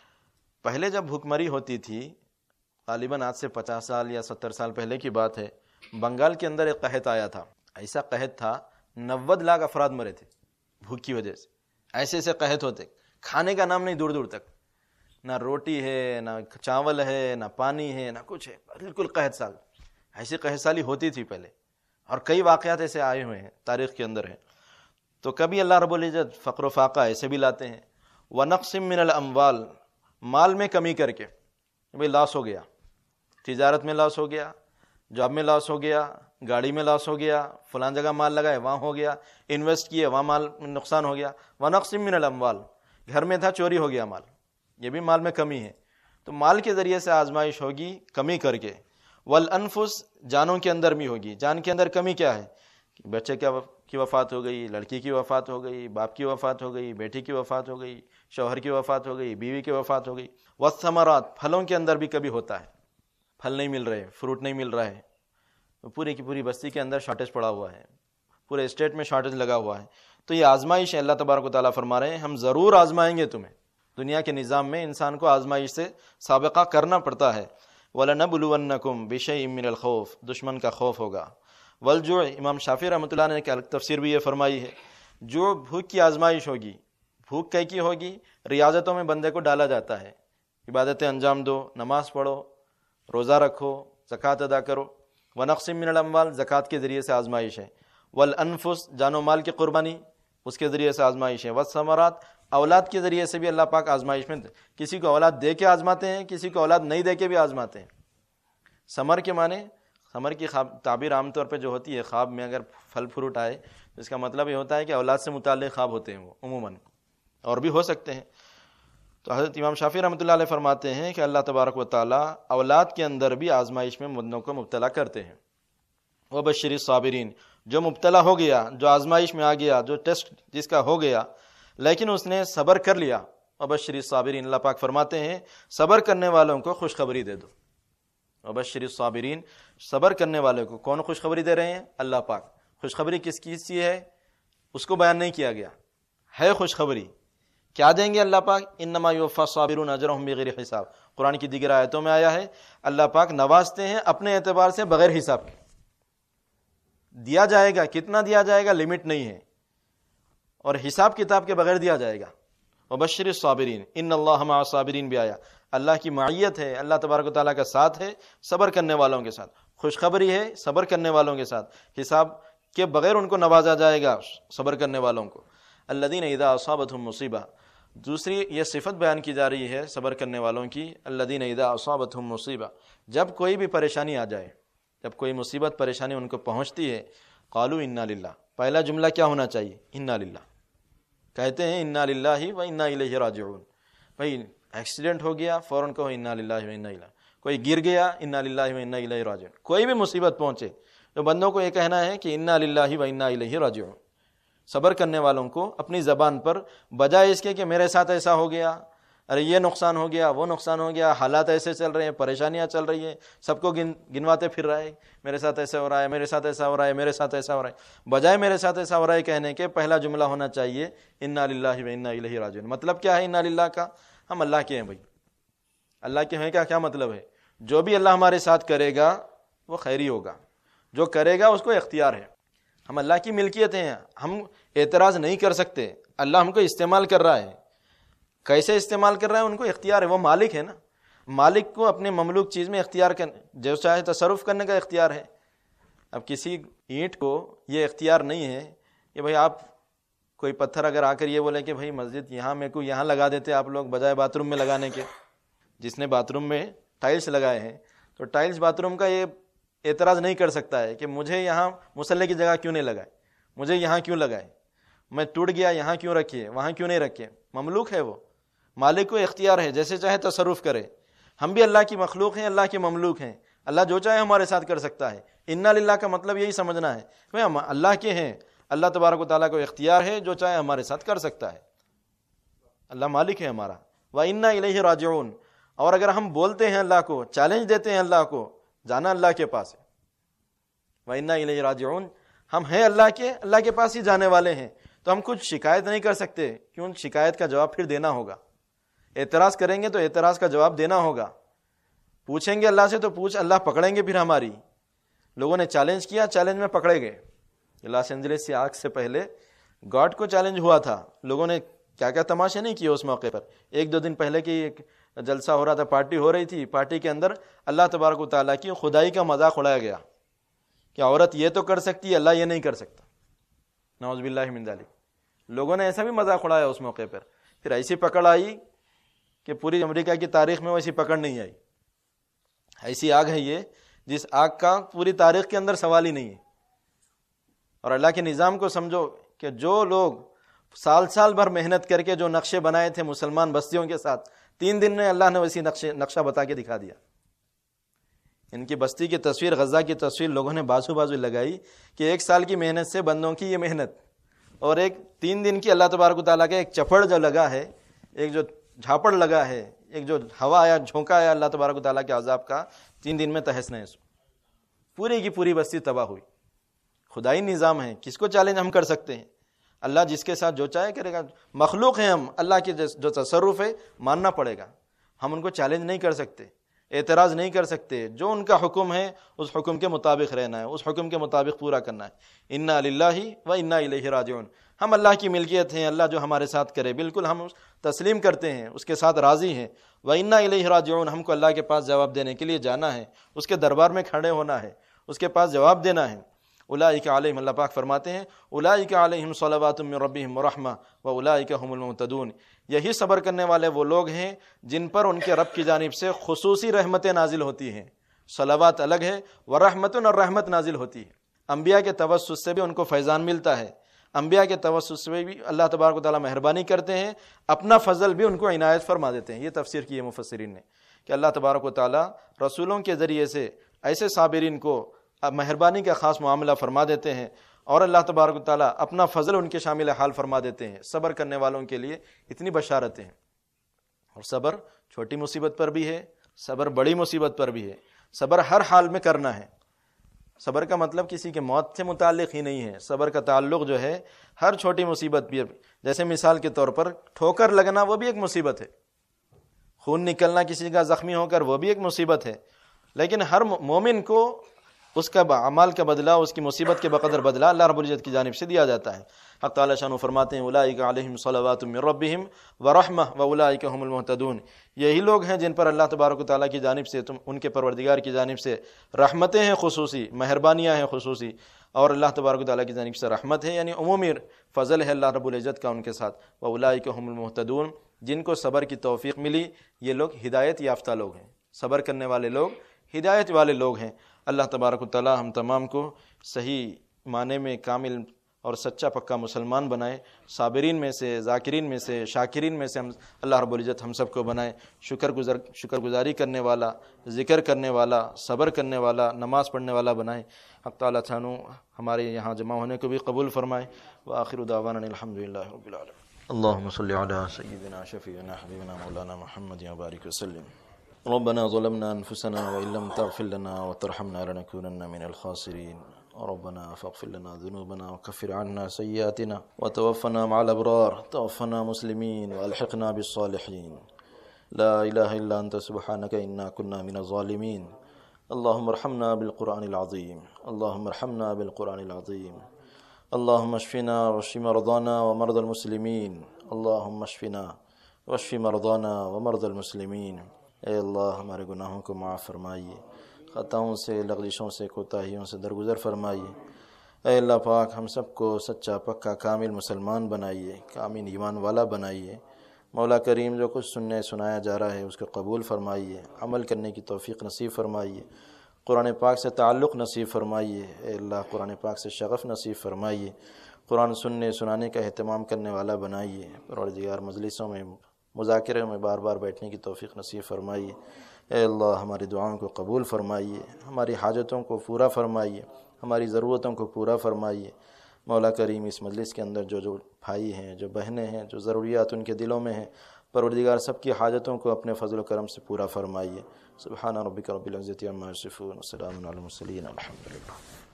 Speaker 1: پہلے جب بھوک مری ہوتی تھی، غالباً آج سے پچاس سال یا ستر سال پہلے کی بات ہے، بنگال کے اندر ایک قحط آیا تھا. ایسا قحط تھا، نوے لاکھ افراد مرے تھے بھوک کی وجہ سے. ایسے ایسے قحط ہوتے، کھانے کا نام نہیں دور دور تک، نہ روٹی ہے، نہ چاول ہے، نہ پانی ہے، نہ کچھ ہے، بالکل قحط سال. ایسی قحط سالی ہوتی تھی پہلے، اور کئی واقعات ایسے آئے ہوئے ہیں تاریخ کے اندر ہیں. تو کبھی اللہ رب العزت فقر و فاقہ ایسے بھی لاتے ہیں. وَنَقْصٍ مِّنَ الْأَمْوَالِ، مال میں کمی کر کے، بھئی لاس ہو گیا، تجارت میں لاس ہو گیا، جاب میں لاس ہو گیا، گاڑی میں لاس ہو گیا، فلان جگہ مال لگائے وہاں ہو گیا، انویسٹ کیے وہاں مال میں نقصان ہو گیا. وَنَقْصٍ مِّنَ الْأَمْوَالِ، گھر میں تھا چوری ہو گیا مال، یہ بھی مال میں کمی ہے. تو مال کے ذریعے سے آزمائش ہوگی کمی کر کے. والانفس، جانوں کے اندر بھی ہوگی. جان کے اندر کمی کیا ہے؟ بچے کی وفات ہو گئی، لڑکی کی وفات ہو گئی، باپ کی وفات ہو گئی، بیٹی کی وفات ہو گئی، شوہر کی وفات ہو گئی، بیوی کی وفات ہو گئی. والثمرات، پھلوں کے اندر بھی کبھی ہوتا ہے، پھل نہیں مل رہے، فروٹ نہیں مل رہا ہے، پوری کی پوری بستی کے اندر شارٹیج پڑا ہوا ہے، پورے اسٹیٹ میں شارٹیج لگا ہوا ہے. تو یہ آزمائش ہے. اللہ تبارک و تعالیٰ فرما رہے ہیں ہم ضرور آزمائیں گے تمہیں. دنیا کے نظام میں انسان کو آزمائش سے سابقہ کرنا پڑتا ہے. وَلَنَبْلُوَنَّكُمْ بِشَيْءٍ مِّنَ الْخَوْفِ، دشمن کا خوف ہوگا. والجوع، امام شافعی رحمۃ اللہ نے ایک الگ تفسیر بھی یہ فرمائی ہے، جو بھوک کی آزمائش ہوگی. بھوک کئی کی ہوگی؟ ریاضتوں میں بندے کو ڈالا جاتا ہے، عبادتیں انجام دو، نماز پڑھو، روزہ رکھو، زکوٰۃ ادا کرو. وَنَقْصٍ مِّنَ الْأَمْوَالِ، زکوٰۃ کے ذریعے سے آزمائش ہے. والانفس، جان و مال کی قربانی، اس کے ذریعے سے آزمائش ہے. والثمرات، اولاد کے ذریعے سے بھی اللہ پاک آزمائش میں، کسی کو اولاد دے کے آزماتے ہیں، کسی کو اولاد نہیں دے کے بھی آزماتے ہیں. ثمر کے معنی، ثمر کی تعبیر عام طور پہ جو ہوتی ہے، خواب میں اگر پھل فروٹ آئے تو اس کا مطلب یہ ہوتا ہے کہ اولاد سے متعلق خواب ہوتے ہیں، وہ عموماً اور بھی ہو سکتے ہیں. تو حضرت امام شافعی رحمۃ اللہ علیہ فرماتے ہیں کہ اللہ تبارک و تعالیٰ اولاد کے اندر بھی آزمائش میں بندوں کو مبتلا کرتے ہیں. وبشر الصابرین، جو مبتلا ہو گیا، جو آزمائش میں آ گیا، جو ٹیسٹ جس کا ہو گیا لیکن اس نے صبر کر لیا. وبشر الصابرین، اللہ پاک فرماتے ہیں صبر کرنے والوں کو خوشخبری دے دو. وبشر الصابرین، صبر کرنے والوں کو کون خوشخبری دے رہے ہیں؟ اللہ پاک. خوشخبری کس چیز کی ہے اس کو بیان نہیں کیا گیا، ہے خوشخبری. کیا دیں گے اللہ پاک؟ انما یوفی الصابرون اجرهم بغیر حساب. قرآن کی دیگر آیتوں میں آیا ہے اللہ پاک نوازتے ہیں اپنے اعتبار سے بغیر حساب کے. دیا جائے گا، کتنا دیا جائے گا لمٹ نہیں ہے، اور حساب کتاب کے بغیر دیا جائے گا. وبشر الصابرین ان اللہ مع الصابرین بھی آیا. اللہ کی معیت ہے، اللہ تبارک و تعالیٰ کا ساتھ ہے صبر کرنے والوں کے ساتھ. خوشخبری ہے صبر کرنے والوں کے ساتھ، حساب کے بغیر ان کو نوازا جائے گا صبر کرنے والوں کو. الذین اذا اصابتهم مصیبہ، دوسری یہ صفت بیان کی جا رہی ہے صبر کرنے والوں کی. الذین اذا اصابتهم مصیبہ، جب کوئی بھی پریشانی آ جائے، جب کوئی مصیبت پریشانی ان کو پہنچتی ہے، قالوا انا للہ، پہلا جملہ کیا ہونا چاہیے؟ انا للہ. کہتے ہیں انا للہ و انا الیہ راجعون. بھائی ایکسیڈنٹ ہو گیا فوراً کہو انا للہ و انا الیہ. کوئی گر گیا انا للہ و انا الیہ راجعون. کوئی بھی مصیبت پہنچے تو بندوں کو یہ کہنا ہے کہ انا للہ و انا الیہ راجعون. صبر کرنے والوں کو اپنی زبان پر، بجائے اس کے کہ میرے ساتھ ایسا ہو گیا، ارے یہ نقصان ہو گیا، وہ نقصان ہو گیا، حالات ایسے چل رہے ہیں، پریشانیاں چل رہی ہیں، سب کو گن گنواتے پھر رہا ہے، میرے ساتھ ایسا ہو رہا ہے، میرے ساتھ ایسا ہو رہا ہے، میرے ساتھ ایسا ہو رہا ہے. بجائے میرے ساتھ ایسا ہو رہا ہے کہنے کے پہلا جملہ ہونا چاہیے انا للہ و انا الیہ راجعون. مطلب کیا ہے انا للہ کا؟ ہم اللہ کے ہیں. بھائی اللہ کے ہیں کیا کیا مطلب ہے؟ جو بھی اللہ ہمارے ساتھ کرے گا وہ خیری ہوگا، جو کرے گا اس کو اختیار ہے. ہم اللہ کی ملکیت ہیں، ہم اعتراض نہیں کر سکتے. اللہ ہم کو استعمال کر رہا ہے. کیسے استعمال کر رہا ہے؟ ان کو اختیار ہے، وہ مالک ہے نا. مالک کو اپنے مملوک چیز میں اختیار کر جو چاہے تصرف کرنے کا اختیار ہے. اب کسی اینٹ کو یہ اختیار نہیں ہے کہ بھائی آپ کوئی پتھر اگر آ کر یہ بولے کہ بھائی مسجد یہاں میرے کو یہاں لگا دیتے آپ لوگ بجائے باتھ روم میں لگانے کے. جس نے باتھ روم میں ٹائلز لگائے ہیں تو ٹائلز باتھ روم کا یہ اعتراض نہیں کر سکتا ہے کہ مجھے یہاں مصلی کی جگہ کیوں نہیں لگائے، مجھے یہاں کیوں لگائے، میں ٹوٹ گیا یہاں کیوں رکھیے، وہاں کیوں نہیں رکھے. مملوک ہے، وہ مالک کو اختیار ہے، جیسے چاہے تصرف کرے. ہم بھی اللہ کی مخلوق ہیں، اللہ کے مملوک ہیں. اللہ جو چاہے ہمارے ساتھ کر سکتا ہے. انا للہ کا مطلب یہی سمجھنا ہے بھائی ہم اللہ کے ہیں. اللہ تبارک و تعالیٰ کو اختیار ہے، جو چاہے ہمارے ساتھ کر سکتا ہے. اللہ مالک ہے ہمارا. وَإِنَّا إِلَيْهِ رَاجِعُونَ. اور اگر ہم بولتے ہیں اللہ کو، چیلنج دیتے ہیں اللہ کو، جانا اللہ کے پاس ہے. وَإِنَّا إِلَيْهِ رَاجِعُونَ. ہم ہیں اللہ کے، اللہ کے پاس ہی جانے والے ہیں. تو ہم کچھ شکایت نہیں کر سکتے، کیوں؟ شکایت کا جواب پھر دینا ہوگا. اعتراض کریں گے تو اعتراض کا جواب دینا ہوگا. پوچھیں گے اللہ سے تو پوچھ اللہ پکڑیں گے پھر ہماری. لوگوں نے چیلنج کیا، چیلنج میں پکڑے گئے. لاس اینجلس سے آگ سے پہلے گاڈ کو چیلنج ہوا تھا. لوگوں نے کیا کیا تماشے نہیں کیے اس موقع پر. ایک دو دن پہلے کی ایک جلسہ ہو رہا تھا، پارٹی ہو رہی تھی. پارٹی کے اندر اللہ تبارک و تعالیٰ کی خدائی کا مذاق اڑایا گیا کہ عورت یہ تو کر سکتی ہے، اللہ یہ نہیں کر سکتا. نعوذ باللہ من ذالک. لوگوں نے ایسا بھی مذاق اڑایا اس موقع پر. پھر ایسی پکڑ آئی کہ پوری امریکہ کی تاریخ میں ویسی پکڑ نہیں آئی. ایسی آگ ہے یہ جس آگ کا پوری تاریخ کے اندر سوال ہی نہیں ہے. اور اللہ کے نظام کو سمجھو کہ جو لوگ سال سال بھر محنت کر کے جو نقشے بنائے تھے مسلمان بستیوں کے ساتھ، تین دن میں اللہ نے ویسی نقشے نقشہ بتا کے دکھا دیا. ان کی بستی کی تصویر، غزہ کی تصویر لوگوں نے بازو بازو لگائی کہ ایک سال کی محنت سے بندوں کی یہ محنت، اور ایک تین دن کی اللہ تبارک و تعالیٰ کا ایک چپڑ جو لگا ہے، ایک جو جھاپڑ لگا ہے، ایک جو ہوا آیا، جھونکا آیا اللہ تبارک و تعالیٰ کے عذاب کا، تین دن میں تہس نہس، پوری کی پوری بستی تباہ ہوئی. خدائی نظام ہے، کس کو چیلنج ہم کر سکتے ہیں؟ اللہ جس کے ساتھ جو چاہے کرے گا. مخلوق ہیں ہم، اللہ کے جو تصرف ہے ماننا پڑے گا. ہم ان کو چیلنج نہیں کر سکتے، اعتراض نہیں کر سکتے. جو ان کا حکم ہے اس حکم کے مطابق رہنا ہے، اس حکم کے مطابق پورا کرنا ہے. انا للہ و انا الیہ راجعون. ہم اللہ کی ملکیت ہیں، اللہ جو ہمارے ساتھ کرے بالکل ہم تسلیم کرتے ہیں، اس کے ساتھ راضی ہیں. و انا الیہ راجعون. ہم کو اللہ کے پاس جواب دینے کے لیے جانا ہے، اس کے دربار میں کھڑے ہونا ہے، اس کے پاس جواب دینا ہے. اولئک علیہم، اللہ پاک فرماتے ہیں اولئک علیہم صلوات من ربہم ورحمہ واولئک هم المہتدون. یہی صبر کرنے والے وہ لوگ ہیں جن پر ان کے رب کی جانب سے خصوصی رحمتیں نازل ہوتی ہیں. صلوات الگ ہے، ورحمت اور رحمت نازل ہوتی ہے. انبیاء کے توسط سے بھی ان کو فیضان ملتا ہے، انبیاء کے توسط سے بھی اللہ تبارک و تعالیٰ مہربانی کرتے ہیں، اپنا فضل بھی ان کو عنایت فرما دیتے ہیں. یہ تفسیر کی ہے مفسرین نے کہ اللہ تبارک و تعالیٰ رسولوں کے ذریعے سے ایسے صابرین کو مہربانی کا خاص معاملہ فرما دیتے ہیں، اور اللہ تبارک و تعالیٰ اپنا فضل ان کے شامل حال فرما دیتے ہیں. صبر کرنے والوں کے لیے اتنی بشارتیں ہیں. اور صبر چھوٹی مصیبت پر بھی ہے، صبر بڑی مصیبت پر بھی ہے. صبر ہر حال میں کرنا ہے. صبر کا مطلب کسی کے موت سے متعلق ہی نہیں ہے. صبر کا تعلق جو ہے ہر چھوٹی مصیبت بھی، جیسے مثال کے طور پر ٹھوکر لگنا وہ بھی ایک مصیبت ہے، خون نکلنا کسی کا زخمی ہو کر وہ بھی ایک مصیبت ہے. لیکن ہر مومن کو اس کا اعمال کا بدلہ، اس کی مصیبت کے بقدر بدلہ اللہ رب العزت کی جانب سے دیا جاتا ہے. حق تعالی شانہ فرماتے ہیں اولئک علیہم صلوات من ربہم ورحمہ واولئک هم المہتدون. یہی لوگ ہیں جن پر اللہ تبارک و تعالیٰ کی جانب سے، تم ان کے پروردگار کی جانب سے رحمتیں ہیں خصوصی، مہربانیاں ہیں خصوصی، اور اللہ تبارک و تعالیٰ کی جانب سے رحمت ہے یعنی عمومی فضل ہے اللہ رب العزت کا ان کے ساتھ. واولئک هم المہتدون. جن کو صبر کی توفیق ملی یہ لوگ ہدایت یافتہ لوگ ہیں. صبر کرنے والے لوگ ہدایت والے لوگ ہیں. اللہ تبارک و تعالیٰ ہم تمام کو صحیح معنی میں کامل اور سچا پکا مسلمان بنائے. صابرین میں سے، ذاکرین میں سے، شاکرین میں سے ہم اللہ رب العزت ہم سب کو بنائے. شکر گزار شکر گزاری کرنے والا، ذکر کرنے والا، صبر کرنے والا، نماز پڑھنے والا بنائے. حق تعالیٰ ثانو ہمارے یہاں جمع ہونے کو بھی قبول فرمائے. وآخر دعوانا الحمدللہ رب العالمین. اللہم صلی علی سیدنا شفیعنا حبیبنا مولانا محمد وبارک وسلم. ربنا ظلمنا أنفسنا وإن لم تغفر لنا وترحمنا لنكونن من الخاسرين. ربنا فاغفر لنا ذنوبنا وكفر عنا سيئاتنا وتوفنا مع الأبرار. توفنا مسلمين وألحقنا بالصالحين. لا إله إلا أنت سبحانك إنا كنا من الظالمين. اللهم ارحمنا بالقرآن العظيم. اللهم ارحمنا بالقرآن العظيم. اللہم اشفنا واشف مرضانا ومرضى المسلمین، اللہم اشفنا واشف مرضانا ومرضى المسلمین۔ اے اللہ ہمارے گناہوں کو معاف فرمائیے، خطاؤں سے، لغزشوں سے، کوتاہیوں سے درگزر فرمائیے۔ اے اللہ پاک ہم سب کو سچا پکا کامل مسلمان بنائیے، کامل ایمان والا بنائیے۔ مولا کریم جو کچھ سننے سنایا جا رہا ہے اس کو قبول فرمائیے، عمل کرنے کی توفیق نصیب فرمائیے، قرآن پاک سے تعلق نصیب فرمائیے۔ اے اللہ قرآن پاک سے شغف نصیب فرمائیے، قرآن سننے سنانے کا اہتمام کرنے والا بنائیے۔ پروردگار مجلسوں میں، مذاکرے میں بار بار بیٹھنے کی توفیق نصیب فرمائیے۔ اے اللہ ہماری دعاؤں کو قبول فرمائیے، ہماری حاجتوں کو پورا فرمائیے، ہماری ضرورتوں کو پورا فرمائیے۔ مولا کریم اس مجلس کے اندر جو جو بھائی ہیں، جو بہنیں ہیں، جو ضروریات ان کے دلوں میں ہیں، پروردگار سب کی حاجتوں کو اپنے فضل و کرم سے پورا فرمائیے۔ سبحان ربک رب العزت عما یصفون وسلام علی المرسلین، الحمدللہ۔